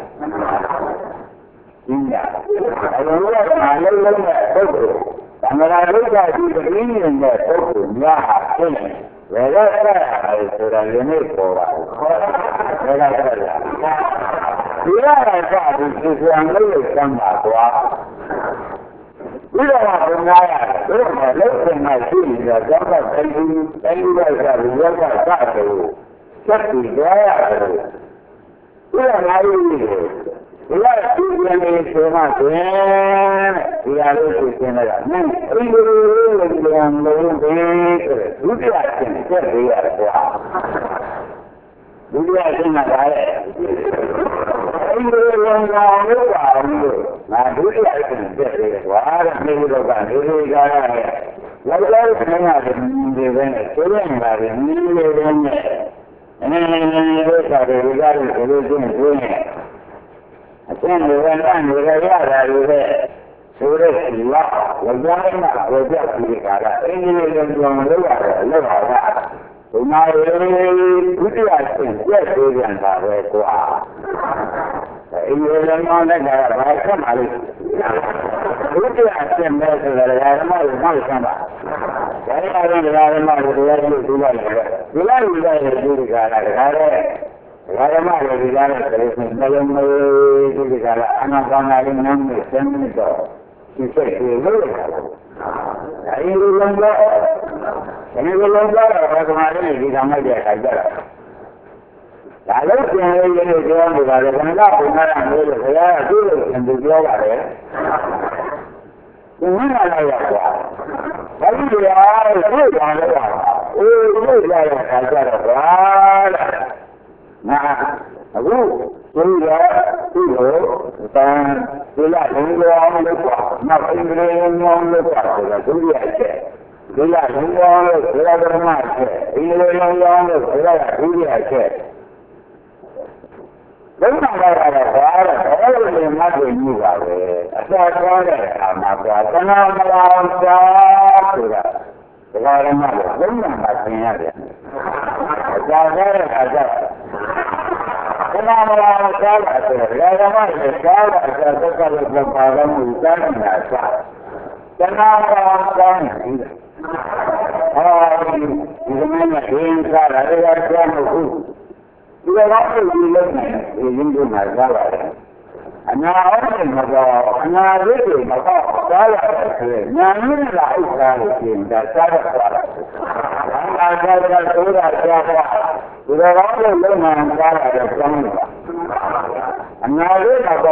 India. Allora, ma lei non è proprio. Quando la vita di Berlino non è proprio, mi ha bene. Vedete, era il nemico, vedete, direi che se andrei a cambiato, io la tornare, però lei è una figlia, quando sei in casa, io la faccio, certi che io la vedo, la figlia mi dice, bene, la legge generale, io lo vedo, tutti attenti, certo, io qua. Lui è una gara. Io non ho guardato, ma lui è una gara. Guarda, mi lo guardo, lui gara. La gara non è di bene, se venga di mille bene. E non lo sa che guardare che lui tiene bene. Attendo vent'anni di gara, lui è sobre la, la gara, la gara di gara. E io non lo guardo, lo guardo. Ma tutti gli altri devi andare qua. Io non è gara, ma è male. Tutti gli altri invece delle gare male, male sembra. Se non è gara male, devi dire di là di là di giudicare, gare, gare male di gare, per esempio, non giudicare, hanno fatto non mi sembra, si sa che è ahí lo han dado, en el lo han dado, ahora como haré, digamos, ya está. La luz tiene que ir llevando la de la primera nivel, se da así, en tu yoga, ¿eh? Y mira la de acá. Ahí ya, el ruido, ¿no? El ruido ya está, claro, nada, abu, tú ya, tú yo, están, tú la tengo a un lugar, no tengo un lugar, tú ya sé, tú la tengo a un lugar, tú la sé, y yo no lo hago, tú ya sé. Venga a la cara, todo lo demás de mi padre, hasta ahora, hasta que no me la han te va a dar mal, venga a la señora. Hasta ahora, hasta una mala cara, pero ya era más de cara, se acerca de preparar militar en la sala. Ya no habrá cara, ဒီကနေ့နဲ့ရင်းစားတာလည်းကြောက်မဟုတ်ဘူးဒီတော့ဒီလိုနဲ့ဒီရင်းတို့မှာကြားပါတယ်အနာအောင်မကောအနာရိတ်တွေမကောကြားရတယ်ဆိုရင်ညာရင်းလာဥစ္စာကိုပြင်တာစားရသွားတာအာသာသာဆိုတာကြားတာဒီတော့လည်းလုံးဝကြားရတယ်ကြောင်းပါအနာရိတ်မကော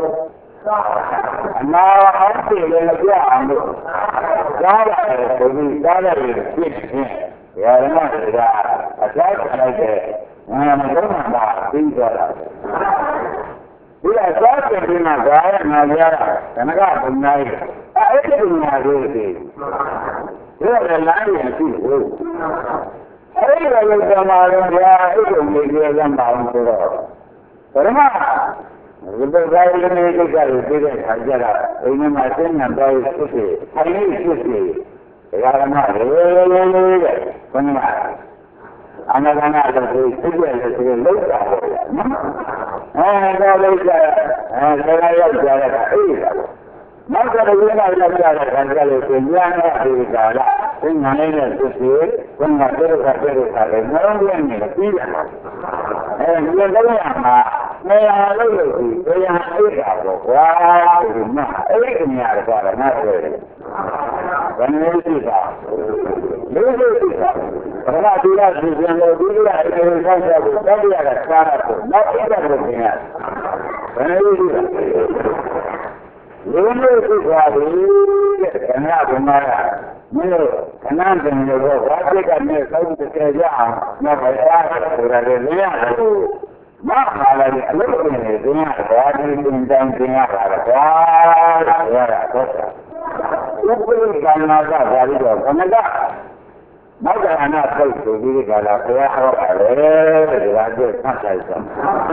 အနာအောင်ပြင်လည်းကြအောင်လို့ကြားရတယ်ဆိုပြီးကြားရတယ်ဖြစ်ခြင်းရာဇမတွေကအစားခံလိုက်တဲ့ငါမလုံးမှပါပြီးသွားတာဒီအစားပြင်ပြီးမှဇာရငါရတာဓမ္မကဘုံနိုင်အဲ့ဒီပညာတွေဒီလိုလည်းလမ်းရရှိဘူးအဲ့ဒီလိုဓမ္မတော်ဗျာအဲ့ဒီလိုမျိုးရမ်းပါအောင်ဆိုတော့ဓမ္မဒီလိုဇာရနေကိစ္စတွေသိတဲ့အခါကျတော့အိမ်မှာသင်္ကန်းတော်ဖြစ်ဖြစ်ခိုင်နေဖြစ်ဖြစ်ရာဇမတွေတဲ့ဘုရားအနာဂတ်တော့ဒီသိရတဲ့ဒီလောက်တာအဲဒါလို့ကျအဲဒါရောက်ကြတဲ့အေးနောက်ကြတဲ့ဝင်လာရောက်ကြတဲ့ခံကြလို့ပြန်ရတဲ့ဒီကလာသင်္ကန်းလေးနဲ့သိစီဘုရားတို့ကတဲ့ကလည်းနှလုံးသွင်းနေပြီးရမှာအဲဒီတော့ရမှာနေရာလို့လို့ဒီတရားအိတ်တာပေါ့ကွာဒီမှာအဲ့ဒီနေရာကတော့ငါပြောတယ်ဘယ်လိုရှိတာလို့လို့ရှိတာဘုရားဒီလားဒီပြန်လို့ဒီလားအဲ့ဒီဆောက်ဆောက်ကိုတောက်ရတာစားတာကိုနောက်အဲ့ဒါကိုသင်ရဘယ်လိုရှိတာလို့လို့ရှိတာဒီတဲ့ခဏကမှမင်းတို့ခဏတင်လို့ဘာဖြစ်ကနေစောင့်တကယ်ကြအောင်နောက်ပဲအားဆိုတာလည်းလည်းရတယ်မဟာလည်းအလုပ်တွေနေတင်ရတာဒီတင်တန်းတင်ရတာကွာရတာတော့ဥပ္ပရိကနာကဘာလို့တော့ခဏကနောက်ကအနာပုတ်ဆိုပြီးကြလာဘုရားဟောပါတယ်ဒီကကျဖတ်လိုက်တော့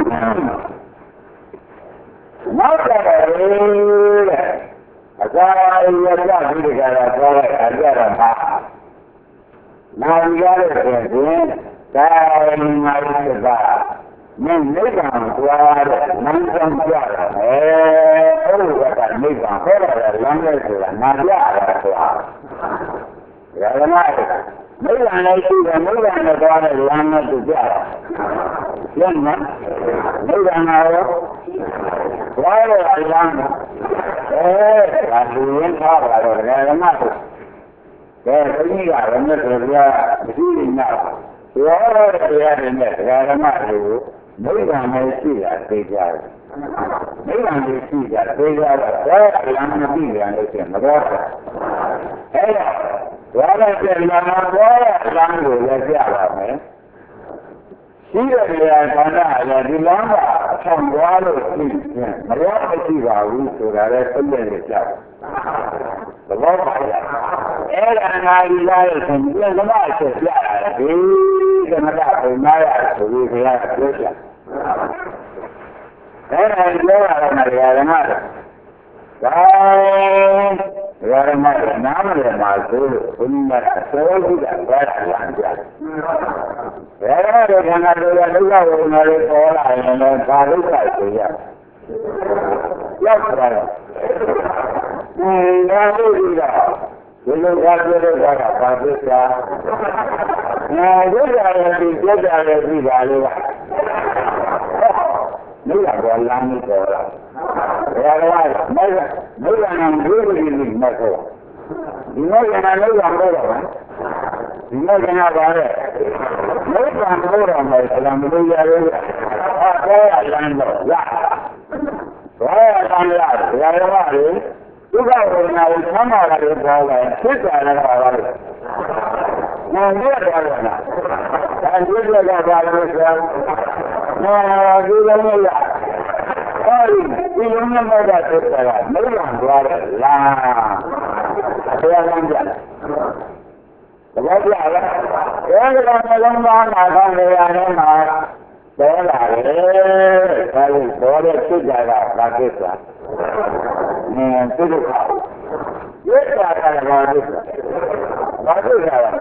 နောက်ကလည်းအစာရရပြီးကြလာသွားလိုက်အကြရမှာနာရီရတဲ့ဆိုရင်ဒါငါတို့ကမင်းနိဗ္ဗာန်သွားတဲ့လမ်းကြောင်းပြတာပဲအဲ့ဒီကနိဗ္ဗာန်ဟောတာလမ်းလေးဆိုတာနာပြတာဆိုတာဒါကမှနိဗ္ဗာန်လေးရှိတယ်နိဗ္ဗာန်နဲ့သွားတဲ့လမ်းနဲ့သူပြတာကျန်မှာနိဗ္ဗာန်ရောသွားတဲ့လမ်းအဲဒါလူရင်းထားတာတော့ဒါကမှကဲဘုရားကလည်းဆိုပြမရှိနေတာရောတဲ့တရားတွေနဲ့ဒကာဓမ္မတွေကိုနိဗ္ဗာန်နဲ့ရှိတာသိကြတယ်နိဗ္ဗာန်ကိုရှိတာသိကြတော့ဘယ်အလံမသိကြလို့ရှိရင်မတော်ဘူးအဲ့ဒါသွားတဲ့လမ်းမှာသွားတဲ့အလံကိုလည်းပြပါမယ်ရှိတဲ့နေရာဌာနလည်းဒီလမ်းကအဆောင်သွားလို့ရှိရင်မရမရှိပါဘူးဆိုတာလည်းသိရတယ်ကြောက်သဘောပါလားအဲ့ဒါငါဒီလာရဲ့ဆိုရင်ဓမ္မအချက်ပြရတယ်ဒီဓမ္မကဘုံနာရဆိုပြီးဘုရားပြောပြအဲ့ဒါပြောရတာဓမ္မတွေဒါဓမ္မတွေနားမလည်ပါဆိုလို့ဘုရားအစိုးရကဘာသာပြန်ပြတယ်ဒါတော့ခန္ဓာတို့ကဒုက္ခဝေဒနာတွေပေါ်လာရင်လည်းဒါဒုက္ခဆိုရရောက်သွားတယ်အင်းဒါလို့ဒီကဒီလိုကပြောတဲ့ကဘာဖြစ်တာအဲဒုက္ခရဲ့ဒီဒုက္ခရဲ့ဒီပါလေးကမိလာပေါ်လာနေပေါ်လာဒါကလည်းမိလာမိလာနဲ့ဒီလိုဒီလိုမဟုတ်ဒီလိုရနာလို့ရတော့ဒီလိုကနာပါတဲ့မိဘံလို့ရမယ်အလံလို့ရရဲအဲအလံတော့ရဘာအလံရရရပါလေဒုက္ခဝေဒနာကိုဆမ်းပါတာလို့ပြောတယ်သိကြတယ်ကပါလို့ငါပြောတယ်ကွာဒါဒီလိုကပါလို့ဆိုတော့ဒီလိုမျိုးရအဲဒီဒီလိုမျိုးတော့သိတာကမိဘံသွားတယ်လားတရားလမ်းပြသဘောကျလားအဲဒီကနှလုံးသားနာခံနေရတယ်မှာပေါ်လာတယ်ဒါလို့ပေါ်တဲ့သိကြတာဘာဖြစ်သွားအင်းသိလို့ခါရစ်တာကလည်းဘာဖြစ်သွားဘာဖြစ်သွားလဲ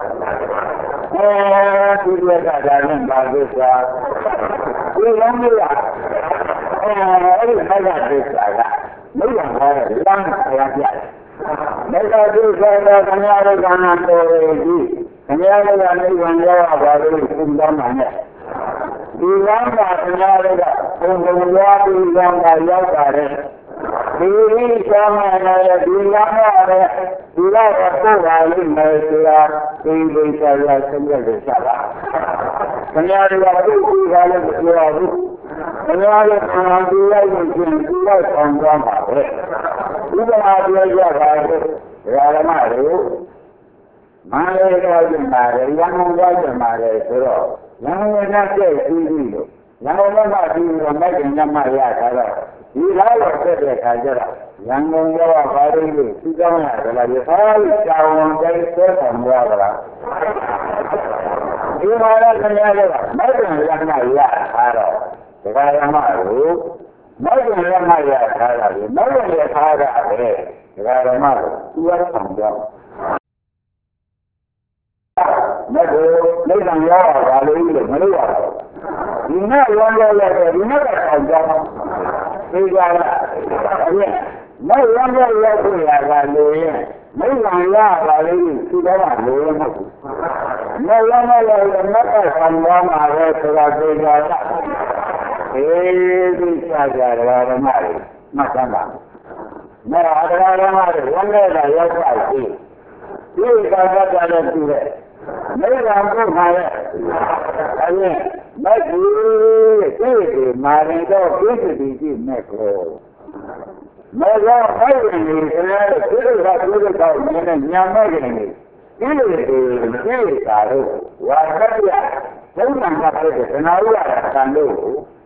အဲဒီရကဒါနဲ့ဘာဖြစ်သွားဒီလုံးလေးကအဲဒီမိုက်ကဖြစ်သွားကမိဘခေါ်တဲ့လမ်းဆရာပြတယ်မေတ္တာဒုက္ခသောခဏတို့ကံတော်ရည်ကြီးခင်ဗျားတို့ကနိဗ္ဗာန်ရောက်ပါလို့သူတောင်းတာနဲ့ဒီလမ်းမှာခင်ဗျားတို့ကဘုံဘုံသွားပြီးလမ်းမှာရောက်တာတဲ့ဒီလိုရှားမှလည်းဒီလမ်းမှာလည်းဒီလောက်ပို့ပါလိမ့်မယ်ဆိုတာဒီလိုရှားရဆုံးရတဲ့ရှားပါခင်ဗျားတို့ကသူ့ကိုယ်ကလည်းမပြောဘူးခင်ဗျားတို့ကံဒီလိုက်လို့ရှင်ဒီလောက်ဆောင်သွားပါပဲဒီကလာပြောကြပါလေဓမ္မတို့မန္တလေးသွားကြမှာလေရန်ကုန်သွားကြမှာလေဆိုတော့ရန်ကုန်ကကျက်ပြီးပြီလို့ရန်ကုန်ကပြီးတော့မိုက်တင်ညမရတာတော့ဒီလားတော့ဆက်တဲ့ခါကျတော့ရန်ကုန်ရောက်ပါလိမ့်လို့သူကောင်းရတယ်လားဒီဟာကြောင်တိုင်းဆွဲဆောင်ရပါလားဒီမှာလည်းခင်ဗျားတို့ကမိုက်တင်ညမရတာတော့ဒီကရမတို့မိုက်တင်ညမရတာလားဒီမိုက်တင်ရထားတာပဲဒီကရမတို့သူရဆောင်ကြမဟုတ်လိမ့်ဆောင်ရောက်ပါလိမ့်လို့မလို့ရဘူးဒီနေ့ရောရောရတယ်ဒီနေ့ကဆောင်ကြသိကြလားအဲ့မရောရောရဖို့ရတာလို့ရင်မိစ္ဆာရပါလိမ့်သူတော်ကလို့မဟုတ်ဘူးမရောရောရတဲ့မတ်ကဆောင်သွားမှာပဲဆိုတာသိကြလားအေးဒီစားကြရဓမ္မတွေမှတ်သားပါမေအာဓမ္မတွေဝန်နေတာရောက်ပါပြီဒီကံကတည်းကတူတဲ့မိစ္ဆာပုခါရဲ့အဲ့မတ်ကြီးသိတယ်မာရင်တော့ပြည့်စုံပြီမဲ့ကိုမေသောဖိုက်ရင်ဒီကနေ့ဒီလိုကဒီလိုတော့နည်းနည်းညံမဲ့ကြတယ်ဒီလိုဒီဒီတာတော့ဝါသတိယဘုံနာကဖြစ်တဲ့သနာဥရတန်လို့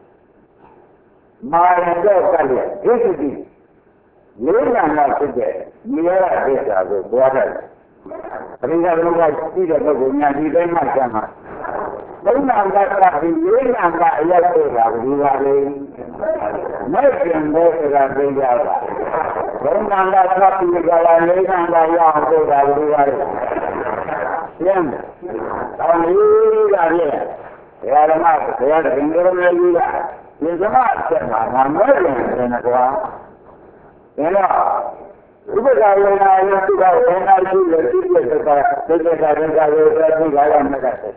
မာရင်တော့ကလည်းပြည့်စုံပြီလေးလံကဖြစ်တဲ့မြေရတဲ့စာကိုပွားတယ်ပရိသတ်တို့ကရှိတဲ့ပုဂ္ဂိုလ်များဒီတိုင်းမှကျမ်းမှာဘုံနာကကပြီးလေးလံကအရက်တွေပါဘူးပါလေမဲ့ကျင်တဲ့ဆိုတာသိကြပါဘုံနာကကပြီးကြလာလေးလံကရအောင်ပို့တာဘူးပါလေကျမ်းတော်လေးကပြည့်ဘုရားဓမ္မဘုရားရှင်ကိုယ်တော်ကြီးကဒီဓမ္မဆက်မှာငါမဲ့ကျင်တယ်ကွာဒါတော့ဥပဒါဝေနာယသူကဝေနာရှိတဲ့သိတဲ့ကသိတဲ့ကရကဝေသာသိကြရမှာကဲ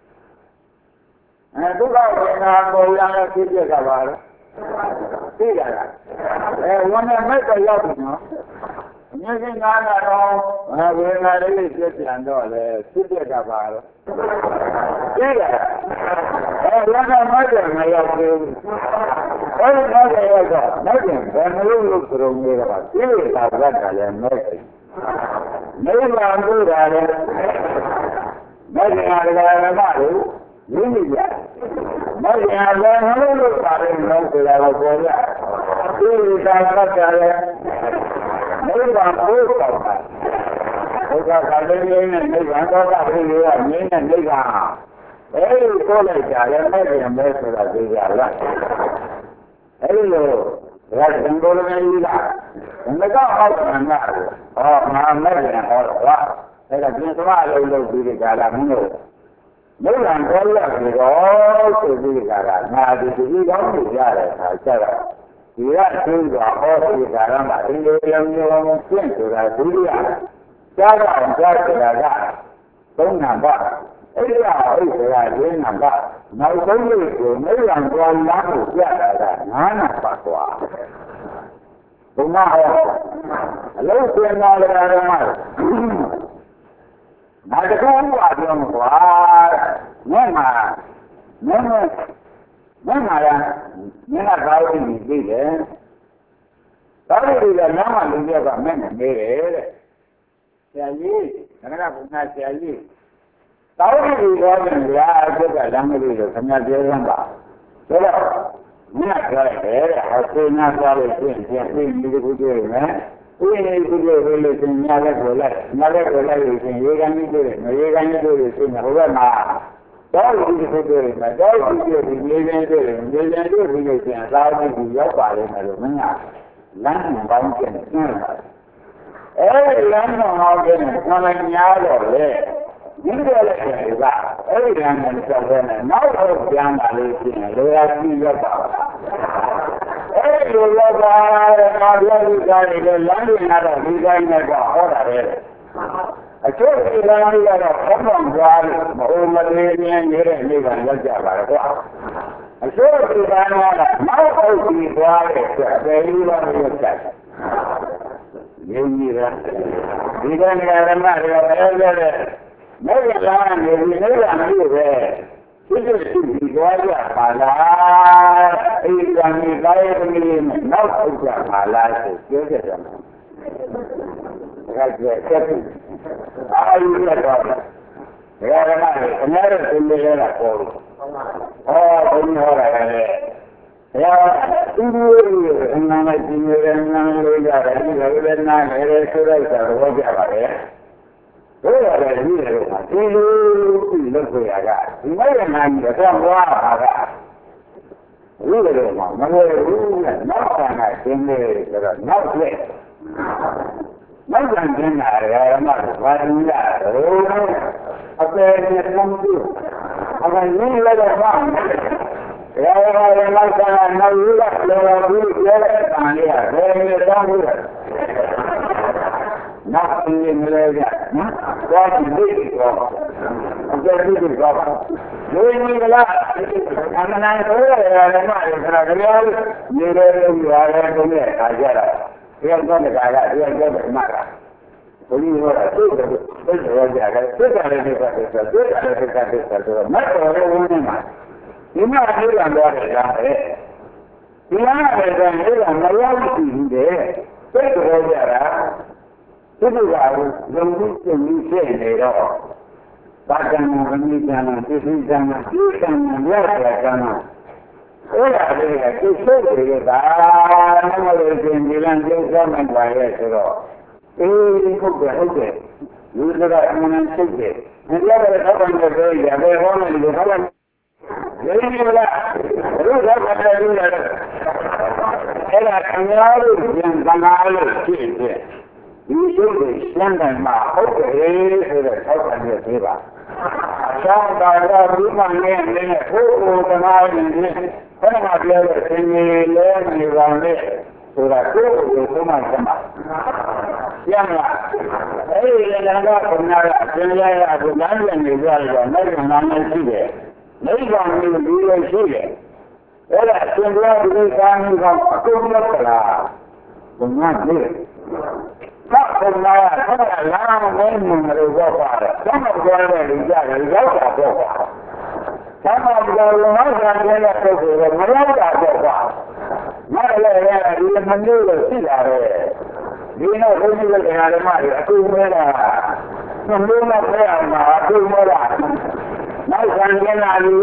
အဲဒုက္ခဝေနာကိုရတဲ့သိတဲ့ကပါလားသိရတာအဲဝန်နဲ့မဲ့တော့ရောက်ပြီနော်အမြဲတမ်းနာတာတော့ဝေနာလေးပြည့်ပြန်တော့လေသိတဲ့ကပါလားသိရတာအဲဝန်နဲ့မဲ့တော့မရောက်ဘူးအဲ့ဒီတော့ရောက်တော့မဲ့တယ်ဘယ်လိုလုပ်ကြုံနေကြပါသိတာကလည်းမဲ့တယ်မိဘတို့ကလည်းမဲ့တယ်ကလည်းမလို့ရင်းနေကြမဲ့တယ်လည်းမလို့လို့ပါတယ်လို့ဆိုတာကိုပြောရသိတာကလည်းမိဘတို့ကတော့ဘုရားကလည်းနေမိဘတော့ကပြည်ရငင်းတဲ့မိဘအဲ့ဒီကိုလိုက်ကြလည်းမဲ့တယ်မဲ့ဆိုတာသိကြလားအဲ့ဒီလိုဒါကံကိုလည်းကြီးလားငါကဟောတာငါ့ကိုဟောငါမဲ့တယ်ဟောတော့ကွာအဲ့ဒါပြင်သမားလုံးလို့ပြီးကြလားမင်းတို့မိဘတော်ရပြီတော့ဆိုပြီးကြတာငါဒီဒီကောင်းကိုရတယ်ခါကျတော့ဒီကသိတော့ဟောပြီးကြတာမှအင်းလေးလုံးလုံးပြင့်ဆိုတာဒုတိယကြားတော့ကြားဆိုတာကသုံးနာပါအဲ့ဒီဟာဥစ္စာရင်းနာပါနောက်ဆုံးလို့ကိုမိဘတော်လမ်းကိုပြတာကငါးနာပါကွာဘုမဟောအလုံးစင်လာကြတယ်မှာငါတကူပါပြောမှာကွာမင်းမှာမင်းမင်းမှာလားမင်းကကောင်းပြီသိတယ်ကောင်းပြီကလမ်းမှာလူတွေကမင်းနဲ့နေတယ်တဲ့ဆရာကြီးခဏကဘုရားဆရာကြီးတောင်းပြီတော့ပြန်ဗျာအစ်ကလမ်းမလို့ခင်ဗျာပြောစမ်းပါဆိုတော့မင်းကပြောတယ်တဲ့ဟောစေနာသွားလို့ပြင်ပြင်ပြီးဒီလိုပြောနေတယ်ဒီနေ့ဒီလိုလေးလေးသင်ညာလည်းကိုလိုက်ညာလည်းကိုလိုက်လို့ရှင်ရေကန်ကြီးတို့နဲ့ရေကန်ကြီးတို့ရှင်ဟိုဘက်မှာတော့ဒီလိုပြောနေမှာတော့ဒီလိုဒီလေးလေးတို့ရေကန်တို့ဒီလိုရှင်အသားကြီးကိုရောက်ပါလိမ့်မယ်လို့မင်းကလမ်းမပေါင်းကျင်နေတယ်အဲဒီလမ်းမပေါင်းကျင်နေခဏညာတော့လေဒီလိုလည်းခင်ဗျာအဲ့ဒီကံနဲ့ဆက်ရဲနေနောက်တော့ပြန်လာလို့ရှိရင်လေယာကြီးရောက်ပါလားအဲ့ဒီလိုရောက်ပါတော့နောက်ပြောပြီးကြတယ်လမ်းတွေကတော့ဒီတိုင်းနဲ့ကဟောတာပဲအချို့ဒီလိုမျိုးကတော့ဘုံဘုံသွားလို့မအိုမသေးမြင်နေတဲ့နေကရောက်ကြပါတော့ကွာအချို့ဒီကံကနောက်ဟုတ်ပြီးသွားတဲ့အတွက်အပေလေးပါးရောက်ကြတယ်ရင်းကြီးရဒီကံကရမတွေပဲလဲတဲ့မေရလာနေပြီနေလာမျိုးပဲဒီလိုရှိပြီးသွားကြပါလားအေးကံဒီတိုင်းလေးနဲ့နောက်ဟုတ်ကြပါလားဆိုပြောကြတယ်ဒါကကျက်အာရုံနဲ့တော့ဒါရမတွေအများနဲ့သင်နေရတာပေါ့လို့ဟောဘုန်းကြီးဟောတာလည်းဘုရားသူတို့အမှန်နဲ့ဒီလိုလည်းနားလို့ရတယ်ဒီလိုလည်းနားလည်းဆိုလိုက်တာတော့ကြပါလေဘုရားလည်းဒီလိုကဒီလိုပြီးလို့ဆိုရတာဒီမဲ့နားကြီးတော့ဘွားပါကဒီလိုမှမလို့ဘူးနဲ့နောက်ဆံကသင်နေကြတော့နောက်လက်နောက်ဆံကျင်းတာရမတို့ဘာလို့ရတော့အပေနဲ့သုံးခုအခုနည်းလည်းတော့ဘာရရရနောက်ဆံကနောက်ရကလောဘူးပြောတဲ့တန်လေးကဘယ်နဲ့တောင်းလို့နောက်ပြင်းနေကြနော်သွားကြည့်လို့တော့အကျဉ်းကြီးတော့လူရင်းကလားအမှန်တန်ဆိုရရတယ်မှာဆိုတာကြပြောနေတယ်လို့ရတယ်တုံးနဲ့ခါကြတာဒီကတော့တကားကဒီကတော့မှတာဘုရားဟောတာသိတယ်သိတယ်ကြတယ်သိတယ်လည်းပတ်တယ်ဆိုသိတယ်လည်းပတ်တယ်ဆိုတော့မတ်တော်ရဲ့ဝန်းထဲမှာဒီမှာပြေးလာတော့တယ်လားဒီမှာလည်းကလည်းမရောက်ဘူးတဲ့သိတယ်ကြတာဒီလိုကလုံမှုကျင့်ပြီးဖြစ်နေတော့ဘာကံမမီကံမှာသိသိကံမှာသိကံမှာရောက်တဲ့ကံမှာအဲ့ဒါလေးကသိစိတ်တွေကနမလို့ရှင်ဒီလမ်းကျိုးသွားမှပါရဲ့ဆိုတော့အေးဟုတ်တယ်ဟုတ်တယ်လူတွေကအမှန်စိတ်တယ်ဒီလိုပဲတော့ဘာလို့ပြောရလဲဟောနေလို့ဟုတ်လားဒီလိုလားဘုရားကတည်းကအဲ့ဒါအများလို့ပြန်ကနာလို့ဖြစ်တယ်ဒီလိုကိုရှင်းတယ်မှာဟုတ်တယ်ဆိုတော့ထောက်ခံရသေးပါအဆောင်တော်တော်ဒီမှနဲ့နဲ့ဘုရားသမားရင်ဒီဘယ်မှာပြောလို့သင်ကြီးလဲနေပါလေဆိုတာကိုယ်ကိုသုံးမှဆက်မှာရမလားအဲ့ဒီလည်းတော့ခဏရအပြင်ရရအခုလမ်းပြန်နေကြတော့နိုင်နာနေရှိတယ်နိဗ္ဗာန်ကိုဒီလိုရှိတယ်အဲ့ဒါသင်္ဘောဒီကာမီကအကုန်လုံးကလားဘုရားနေသာခဏရခဏလာနေနေလို့ပြောပါတယ်။ဘာမှပြောရတဲ့လူကြတယ်ရောက်တာပေါ့။ဘာမှပြောလို့မဆန်တဲ့ပုဂ္ဂိုလ်ကမရောက်တာပေါ့။မလည်းလည်းဒီမမျိုးလို့ရှိတာပဲ။ဒီတော့ဘုန်းကြီးတွေကဓမ္မတွေအခုမဲတာမမျိုးတော့ပြရမှာအခုမဲတာ။နောက်ဆန်ကျင်လာပြီ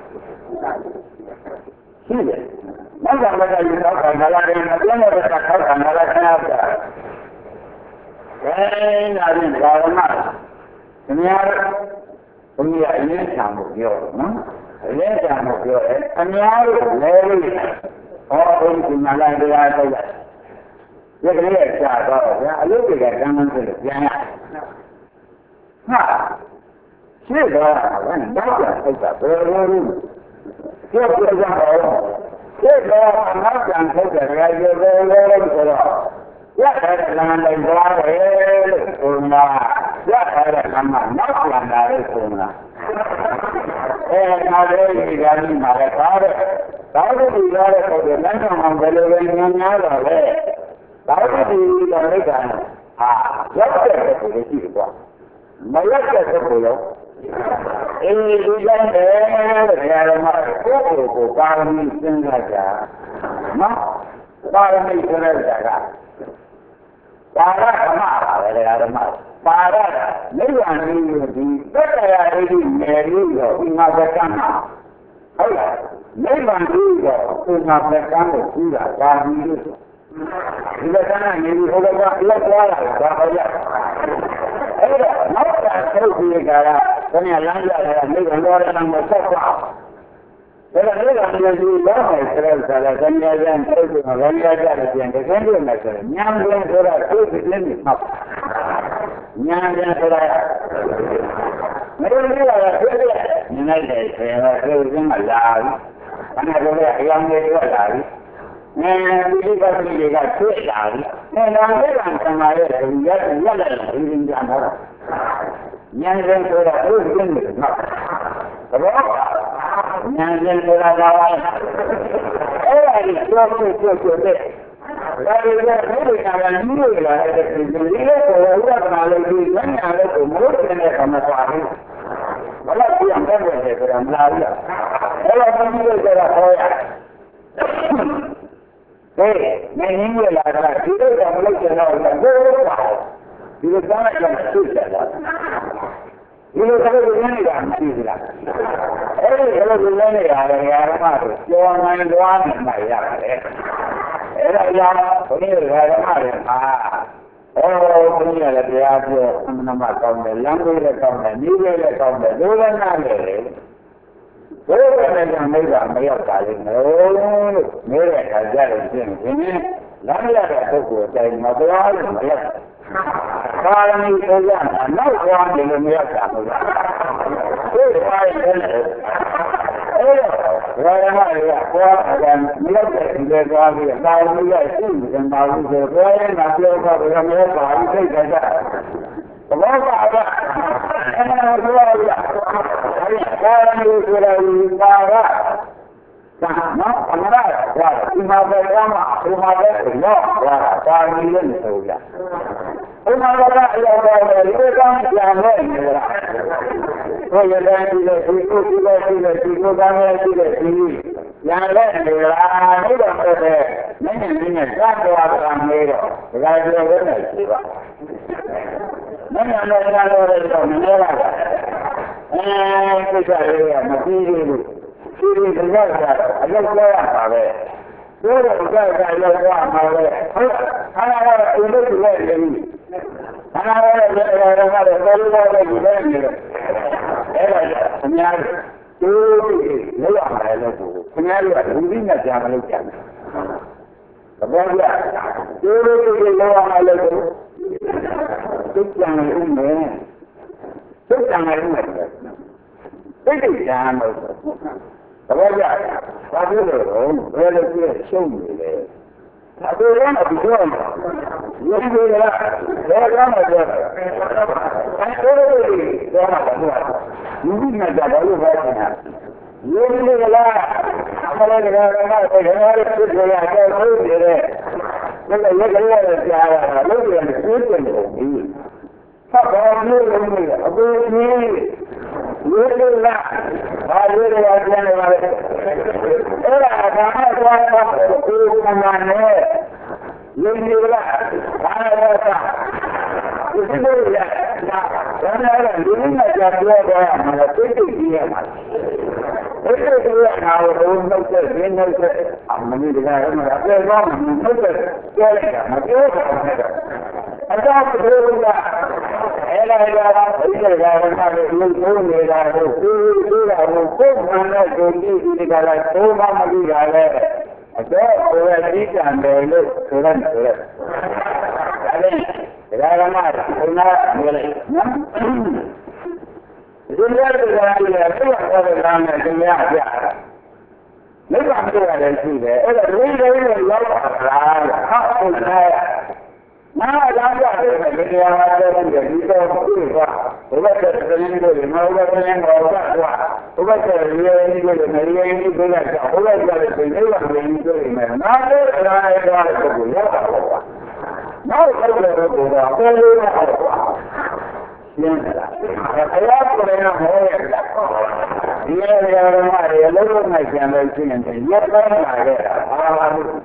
။ရှိတယ်။နောက်ဆန်တဲ့လူတော့ခန္ဓာလာတယ်မပြည့်တဲ့ခါခန္ဓာလာခဏတာ။အဲနာရင်ဘာဝနာခင်ဗျားဘုရားအရင်ချာမှုပြောတယ်နော်အရင်ချာမှုပြောတယ်အများလို့လဲလို့ဟောဘုရားနာလိုက်တရားတော့ရက်ကလေးချာတော့ဗျာအလုပ်တွေကကမ်းကမ်းဆိုလို့ပြန်ရဟာရှင်းတော့ဘာနဲ့တော့ဆက်တာဘယ်လိုလဲပြောပြကြတော့ရှင်းတော့အနောက်ပြန်ထုတ်တယ်ကြရွယ်ဘယ်လိုလဲဆိုတော့ရတဲ့လမ်းလိုက်သွားတယ်လို့ဆိုတာရတဲ့လမ်းမှာနောက်ပြန်လာလို့ဆိုတာအဲနားလေးဒီကနေ့မှာလည်းကားတဲ့သာဝတိရတဲ့ပုံစံနဲ့တော့ဘယ်လိုပဲညံ့များတော့လဲသာဝတိရတဲ့ကဟာရောက်တဲ့ပုံစံရှိတယ်ကွာမရောက်တဲ့ပုံစံရောအေးဒီတိုင်းပဲတရားတော်မှာကိုယ့်ကိုယ်ကိုပါရမီစဉ်းစားကြနော်ပါရမီဆိုတဲ့ကြတာပါရဓမ္မပါပဲတရားဓမ္မပါရနိဗ္ဗာန်ကြီးဒီသတ္တရားရိနယ်ပြီးတော့ဒီမှာပဲကမ်းမှာဟုတ်လားနိဗ္ဗာန်ကြီးတော့ဒီမှာပဲကမ်းကိုပြီးတာဒါကြီးလို့ဒီကကမ်းကနေဒီဟိုကလက်သွားတာဒါဟောရအဲ့ဒါနောက်တာသုတ်ကြီးကလာဘယ်နဲ့လမ်းကြတာနိဗ္ဗာန်တော်ရမ်းမဆက်သွားဒါကလည်းကံကြည့်လို့မယ်ဆိုတော့ဆရာကံကြံပြုတ်မှာဗောင်းရကြတယ်ပြန်တကယ်လို့မယ်ဆိုရင်ညာပြန်ဆိုတာသူ့ပြင်းနေမှာညာပြန်ဆိုတာမလို့လည်းရဖြစ်တယ်နေလိုက်တယ်ဆိုရင်တော့သူ့ကလာပြီအဲ့ဒါလည်းအယောင်လေးထွက်လာပြီအဲဒီကတိတွေကတွေ့လာပြီအဲဒါလည်းကံသမားရဲ့ရက်ရက်လက်ရင်းကြမှာဉာဏ်ရှင်ဆိုတာဘုရားရှင်တွေနော်သဘောဉာဏ်ရှင်ဆိုတာကအဲ့ဒါကြီးပြောပြောပြောပြောတဲ့ဒါတွေလည်းဘုရားကလည်းနည်းရလာတဲ့ဒီလိုကိုဥပဒနာလေးကြီးဉာဏ်လည်းကိုမိုးတဲ့ကမ္မစာဘူးဘယ်လိုပြန်တယ်လဲဆိုတာမလားဘူးအဲ့တော့ဘုရားကဟောရဟဲ့မင်းကြီးလာတာဒီလိုကမလုပ်ကြတော့ဘူးဘယ်လိုပါဒီလိုကောင်းတဲ့ကံသိကြတာဒီလိုဆိုလို့ရနေတာမရှိဘူးလားအဲ့ဒီလိုလိုလဲနေရတယ်ဓမ္မဆိုကျော်နိုင်သွားနေမှရတယ်အဲ့ဒါကြောင့်ဘုရားဓမ္မတွေမှာအော်ဘုရားလည်းတရားပြောအမှန်မှကောင်းတယ်လမ်းလေးလည်းကောင်းတယ်နည်းလေးလည်းကောင်းတယ်ဒုရဏလည်းလေဘယ်လိုလဲကြောင့်မိဘမရောက်တာလေလို့နေတဲ့အခါကျတော့ရှင်းရှင်းလမ်းရတဲ့ပုဂ္ဂိုလ်အတိုင်းမသွားလို့မရောက်ပါရမီဆိုရတာနောက်သွားတယ်လို့မရောက်တာဘူးလားဒီပိုင်းနဲ့အဲ့တော့ဘာရမလဲကွာကံမရောက်တဲ့ဒီလေသွားပြီးတာဝိရရှိနေမှာဘူးဆိုတော့ဘယ်မှာပြောတာဘယ်မှာလဲပါပြီးသိကြတာဘောကအဲ့ဒါဆိုရရဘာရမီဆိုတာဒီပါရဒါနော်အမရကဒီမှာပဲကမှဒီမှာပဲတော့ဟာဒါမီလည်းမဆိုရဒီမှာကတော့အရောက်တော့လေဒီကောင်ပြန်နေနေတာဘုရားတိုင်းဒီလိုဒီကိုဒီလိုဒီလိုဒီကိုကမ်းနေဒီလိုဒီရန်လဲနေတာဒီတော့ပဲနည်းနည်းနည်းစတော့တာနေတော့ဒါကြပြောနေရှိပါနည်းနည်းလည်းလာလို့တော့မနေပါဘူးအဲဒီကလေးကမပြီးဘူးဒီလိုကြောက်တာအရောက်တော့ရပါပဲဒီလိုကြောက်တာရောက်တော့မှာပဲဟုတ်အားကတော့အင်းတို့လည်းနေပြီအားကတော့လည်းလည်းလည်းလည်းဘယ်လိုလဲဒီလိုနေလဲအဲ့ဒါအများကြီးဒီလိုလောက်ရမယ်လို့ခင်ဗျားတို့ကလူကြီးနဲ့ကြာမလို့ကြာတယ်သဘောကျဒီလိုဒီလိုလောက်ရမယ်လို့သိကြတယ်ဦးမယ်သိကြတယ်ဦးမယ်သိကြတယ်လို့သဘောကျဘာဖြစ်လို့ဘယ်လိုပြည့်ရှုံးနေလဲဒါတို့လည်းမပြောမှာရုပ်တွေကလည်းဘယ်ကောင်းလဲပြောတာအဲဒါတွေပြောမှာဘာလို့လူကြီးနဲ့ကြတယ်လို့ပြောနေတာရုပ်တွေကလည်းအမလေးတွေကလည်းဘယ်လိုလဲဖြစ်ကြရတဲ့လို့နေတယ်ဒါကရုပ်ကလေးလည်းကြားရတာလို့ပြန်သိတယ်လို့ပြီးဆက်ပါလို့လို့နေအပူကြီးရုပ်တွေကဘာလို့လဲပြန်နေပါလဲအဲ့ဒါကဘာမှသွားတော့ဒီကမှနဲ့လူကြီးကဘာလို့လဲဒီလိုရတာဒါနဲ့လူကြီးကကြားပြောတော့မှလည်းသိသိကြီးရမှာအဲ့ဒီလိုရတာကိုဘုံနှုတ်တဲ့ရင်းနှုတ်တဲ့အမနည်းတကားမှအပြေတော့မှနှုတ်တဲ့ပြောလိုက်တာမပြောဘူးအတော့ဘုရားအဲ့ဒါကဒီကရာကလည်းလူမျိုးနေတာကိုသူသူကကိုကိုယ်မှန်တဲ့ကိုကြည့်ဒီကလာသုံးပါမကြည့်တာလေအတော့ကိုယ်ကသိကြတယ်လို့ဆိုတယ်ဆိုတယ်ဒါလည်းဒါကမှဘုရားပြောလိုက်နော်ဒီလိုတွေကလည်းသူ့ဘာသာနာနဲ့တရားပြတာမိဘပြောရတယ်ရှိတယ်အဲ့ဒါလူတွေလည်းရောက်ပါလားဟာဟုတ်တယ်နာဒါကြတယ်ဒီနေရာမှာလည်းဒီတော့ပြည့်သွားဘုရားတဲ့သတင်းတွေမဟုတ်ဘူးလည်းတော့သွားဘုရားတဲ့ရေရင်းတွေလည်းမရေရင်းတွေလည်းကြောက်ဘုရားတဲ့ဒီနေရာမှာလည်းတွေမယ်နာတဲ့ရာရာကိုရောက်တာပေါ့နောက်ဆက်လို့တော့ဘယ်လိုလဲရှင်းလားအရာကိုလည်းဟောရတာဒီနေရာမှာလည်းအလုံးလုံးနဲ့ကျန်လို့ရှိရင်ရက်ပိုင်းလာခဲ့တာအာ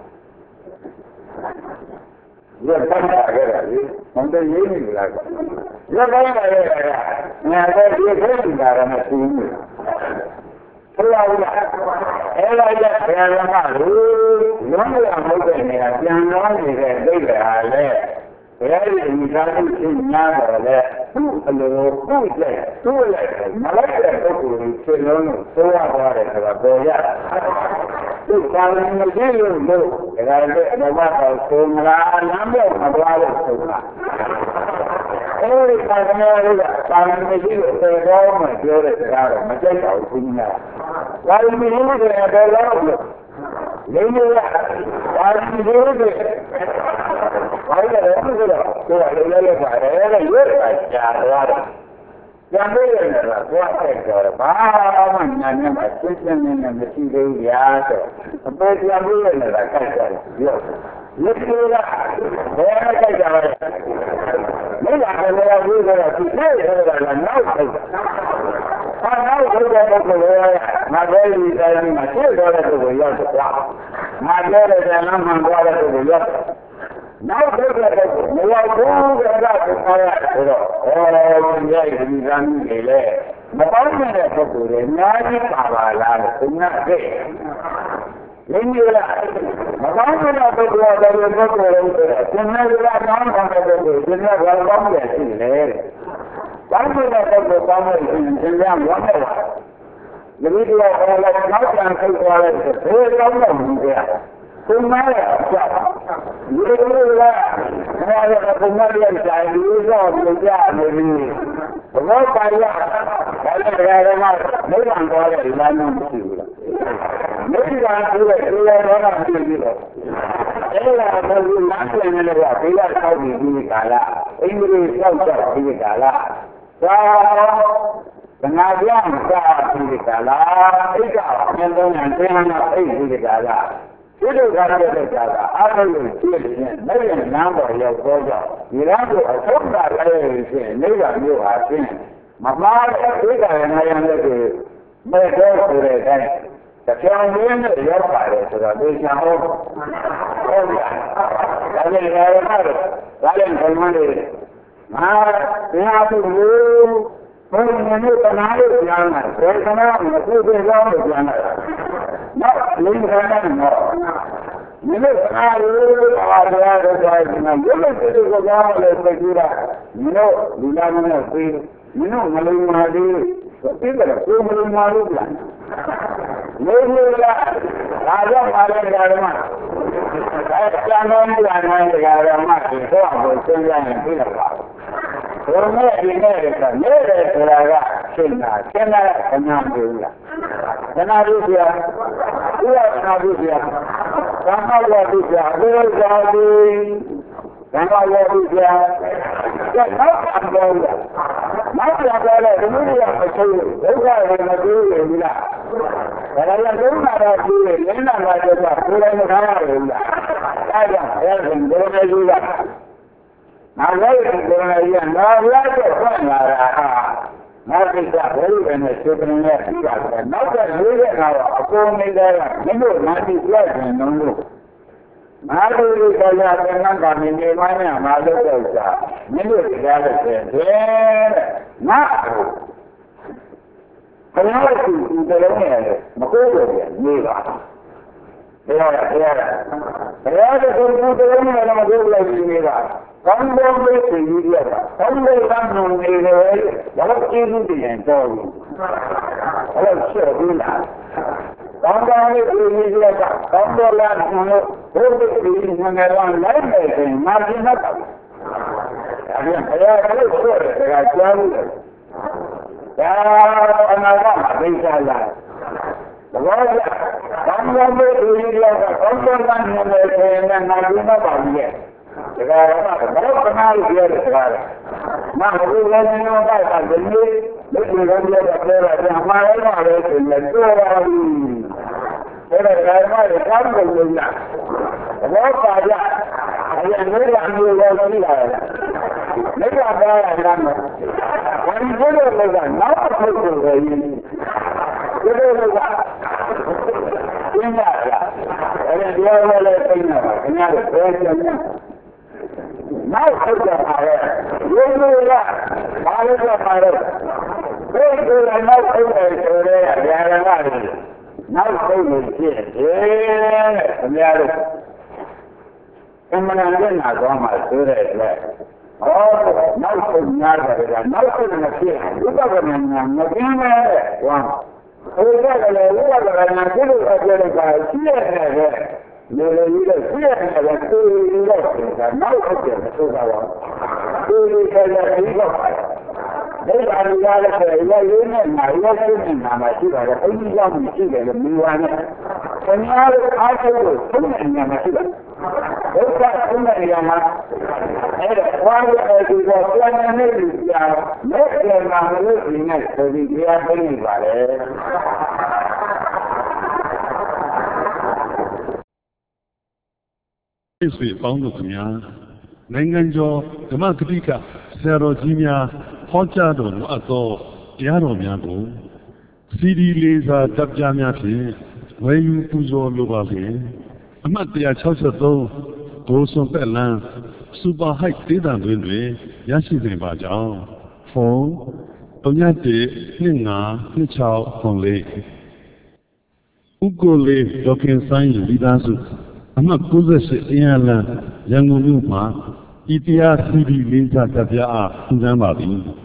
ရက်ပိုင်းလာခဲ့တာလေမတည့်ရင်းနေလားရက်ပိုင်းလာခဲ့တာငါလည်းဒီခေတ်ကရမရှိဘူးဘုရားကအဲ့ဒါကြဘယ်လိုမှလို့လုံးဝမဟုတ်တဲ့နေရာပြန်သွားနေတဲ့ဒိဋ္ဌာလဲဘယ်လိုဒီကားကိုသိညာတော့လဲသူ့အလိုသူ့လက်သူ့လက်မလိုက်တဲ့ပုဂ္ဂိုလ်ကိုသိလုံးလို့သိရသွားတယ်ဆိုတာပေါ်ရသူ့ကာလမရှိလို့လို့ဒါကြလည်းဘဝတော်ဆုံးမလားလမ်းပြောမသွားလို့ဆုံးလားအဲဒီကာလမျိုးကကာလမရှိလို့သေတော်မှပြောတဲ့စကားတော့မကြိုက်တော့ဘူးခင်ဗျာ။ဒါပေမဲ့ဒီလိုကတော့လေးလေးကပါဠိလေးတွေဘာလဲလဲဆိုတော့ကိုယ်ကလည်းလည်းပါတယ်တဲ့ရွတ်တာကြာသွားတယ်ကျန်သေးတယ်လားကိုယ်ဆက်ကြတော့ဘာမှညာနဲ့မသိစင်းနေမရှိသေးဘူးညာဆိုအပေါ်ပြန်ပြီးရနေတာကြိုက်တယ်ပြောဒီလိုကဘယ်နဲ့ကြိုက်ကြလဲမင်းကလည်းပြောတော့သူသိရတယ်ကနောက်ဆုံးဟာနောက်ဆုံးတဲ့ပုဂ္ဂိုလ်ကငါပြောရည်တိုင်းမှာသိတော့တဲ့ပုဂ္ဂိုလ်ရောက်သွားငါပြောတဲ့လမ်းမှန်သွားတဲ့ပုဂ္ဂိုလ်ရောက်နောက်ဆုံးတဲ့ပုဂ္ဂိုလ်မရောက်ဘူးကလည်းပြောရဆိုတော့ဩရဲ့ဒီကံကြီးလေမပေါင်းတဲ့ပုဂ္ဂိုလ်တွေအများကြီးပါပါလားလို့သူကသိလင်းကြီးလားမကောင်းတဲ့ပုဂ္ဂိုလ်တွေကပုဂ္ဂိုလ်တွေဆိုတော့သင်္နေကကောင်းတဲ့ပုဂ္ဂိုလ်တွေသင်္နေကကောင်းတယ်ရှိတယ်။ကောင်းတဲ့ပုဂ္ဂိုလ်ကောင်းတဲ့သင်္နေကဝမ်းတယ်။ဒီလိုတော့ဘာလဲနောက်ပြန်ခိတ်သွားလိုက်ဆိုဘယ်ကောင်းတယ်မလဲ။သူမရဲ့အချက်ဒီလိုကဘာလဲပုံမှန်လေးဆိုင်လို့တော့ကြားနေပြီ။ဘောပါရဘာလဲရရမှာမိဘတော်တဲ့လမ်းမျိုးမရှိဘူးလား။မိဘဆိုတဲ့ဒီလိုတော့မရှိဘူးလို့အဲ့ဒါကဘယ်လိုလမ်းပြန်လဲကဘေးကဆောက်ပြီးဒီကာလအင်္ဂလိပ်ဆောက်ကြဒီကာလသာသနာပြန်စားဒီကာလအိတ်ကအင်းသုံးရသင်္ဟနာအိတ်ဒီကာလဒီလိုကာလတဲ့ကာလအားလုံးကိုကြည့်နေနဲ့လည်းနန်းတော်ရောက်တော့ကြောင့်ဒီလားကိုအဆုံးတာလည်းရှင်နိဗ္ဗာန်မျိုးဟာရှင်းမမှားတဲ့ဒိဋ္ဌာရဏယံလည်းကိုမဲ့တော့ဆိုတဲ့အတိုင်းတချောင်းရင်းနဲ့ရောက်ပါတယ်ဆိုတော့ဒီချောင်းဟုတ်ဟုတ်ပြီဒါလည်းရရမှာဒါလည်းဘယ်မှလည်းငါတရားသူလို့ဘုရားနဲ့တနာလို့ပြန်လာတယ်ခဏမသိသေးကြောင်းလို့ပြန်လာတယ်နောက်လင်းခဏနဲ့တော့ဒီလိုအားလို့အားရတဲ့တိုင်းကဒီလိုဒီလိုကြောင်းလည်းသိကြတာဒီလိုဒီလာမနဲ့သိမင်းတို့မလုံးမာသေးသိတယ်ကိုမလုံးမာလို့ပြန်လေးလေးကလာတော့ပါလေဓမ္မအဲကျန်တော်မူလာတဲ့ဓမ္မကိုတော့ကိုစဉ်းစားရင်သိတော့ပါဘုံနဲ့ဒီနဲ့ကလည်းလေဆိုတာကရှင်းတာရှင်းတာကညာပြုလားခဏပြုပြဥရခဏပြုပြဘာမှမပြုပြဘုရားသာဒီဘာမှမပြုပြကဲနောက်အပေါ်လားနောက်ပြန်တော့လေဒီလိုရအချိုးဒုက္ခတွေမပြေးဘူးလားဒါလည်းဒုက္ခတော့ပြေးတယ်လင်းလာတော့ကိုယ်လည်းမထားရဘူးလားအဲဒါအဲ့ဒါဘယ်လိုလဲယူလားနောက်လည်းဒီလိုလည်းရနောက်လည်းတော့ဆက်လာတာဟာနောက်တစ်ခါဘယ်လိုလဲစေတနာနဲ့ပြီးတာလဲနောက်တော့လေးတဲ့ကတော့အကုန်နေတဲ့ကမင်းတို့နာတိပြည့်တယ်နော်လို့မဟာလူကြီးကလည်းသင်္ကန်းကမြင်နေမှန်းမှာလို့တော့ကြာမင်းတို့တရားလို့ဆိုတယ်ငါဘယ်လိုလဲဒီတလုံးနဲ့မကိုးလို့နေပါတရားရတရားရတရားတဲ့ကိုယ်တလုံးနဲ့မကိုးလို့နေတာကောင်းကောင်းလေးသိရရတာကောင်းလေးကမှန်နေတယ်ဘာလို့ကျေးဇူးတင်တော့ဘူးအဲ့ဒါချက်ပြီးလားကောင်းကောင်းလေးသိရရတာကောင်းတော်လားဘုရားဘုရားဒီငငယ်တော့လိုက်နေတယ်မာဂျင်တော့အဲ့ဒါဘုရားကလည်းဆိုတယ်ဒါကြောင်းဒါအနာဂတ်သိစားလာဘောရကောင်းကောင်းလေးသိရရတာကောင်းတော်လားငငယ်တယ်မာဂျင်တော့ပါဘူးရဲ့ဒါကဘာလို့ကနာလို့ပြောတယ်ကားမဟုတ်ဘူးလည်းနင်းတော့တာဒီနေ့ဒီလိုလည်းပြောတာပြောတာအမှားလည်းပါပဲဆိုရင်ပြောပါဘူးအဲ့ဒါကမှလည်းကောင်းတယ်လို့လားဘောပါကြအဲ့ဒီနေရာမျိုးရောရှိလာတယ်နေရာပါရလားမဟုတ်ဘူးဘယ်လိုလဲကနောက်ထုတ်လို့ရည်ဒီလိုကကျင်းလာလားအဲ့ဒီပြောရလဲသိနေတာခင်ဗျားတို့ပြောချင်တယ်နောက်ထုတ်ကြပါရဲ့ဒီလိုကဘာလို့လဲပါတော့ဘယ်လိုလဲနောက်ထုတ်တယ်ဆိုတော့ဗျာရမတွေနောက်ထုတ်လို့ဖြစ်တယ်ခင်ဗျားတို့အမှန်တန်နဲ့နာသွားမှဆိုတဲ့အတွက်ဟောနောက်ထုတ်များတယ်ကနောက်ထုတ်မဖြစ်ဘူးဥပဒနာညာမပြင်းနဲ့ဝမ်းဟိုကလည်းဥပဒနာညာပြုလို့အပြောတာရှိရတယ်လေလေကြီးတော့ရှိရတယ်ကကိုယ်ကြီးတော့ဆိုတာနောက်ထုတ်တယ်ဆိုတာပါကိုယ်ကြီးကလည်းဒီတော့ဒိဋ္ဌာရီရလည်းဆိုရရင်းနဲ့နာရရှိနေတာမှရှိပါတယ်အင်းကြီးကြောင့်ရှိတယ်လို့မိဝါနဲ့ခင်ဗျားတို့အားထုတ်လို့သုံးတဲ့နေရာမှာရှိတယ်ဒုက္ခသုံးတဲ့နေရာမှာအဲ့ဒါဝါရတဲ့ဒီကပြန်နေနေကြတော့လက်ပြန်မှာမလို့ဒီနဲ့ဆိုပြီးတရားသိနေပါလေဒီဆွေပေါင်းတို့ခင်ဗျာနိုင်ငံကျော်ဓမ္မဂတိကဆရာတော်ကြီးများဟောကြားတော်မူအပ်သောတရားတော်များကိုစီဒီလေးစားတပ်ပြများဖြင့်ဝယ်ယူပူဇော်လိုပါလေအမှတ်one sixty-threeဒိုးစွန်ပက်လန်းစူပါဟိုက်ဒေသတွင်တွင်ရရှိနေပါကြောင်းဖုန်းthree one one two five two six four fourဥက္ကိုလေးဒေါခင်ဆိုင်မိသားစုအမှတ်ninety-eightအင်းအလန်းရန်ကုန်မြို့မှာဤတရားစီဒီလေးစားတပ်ပြအားထူးဆန်းပါသည်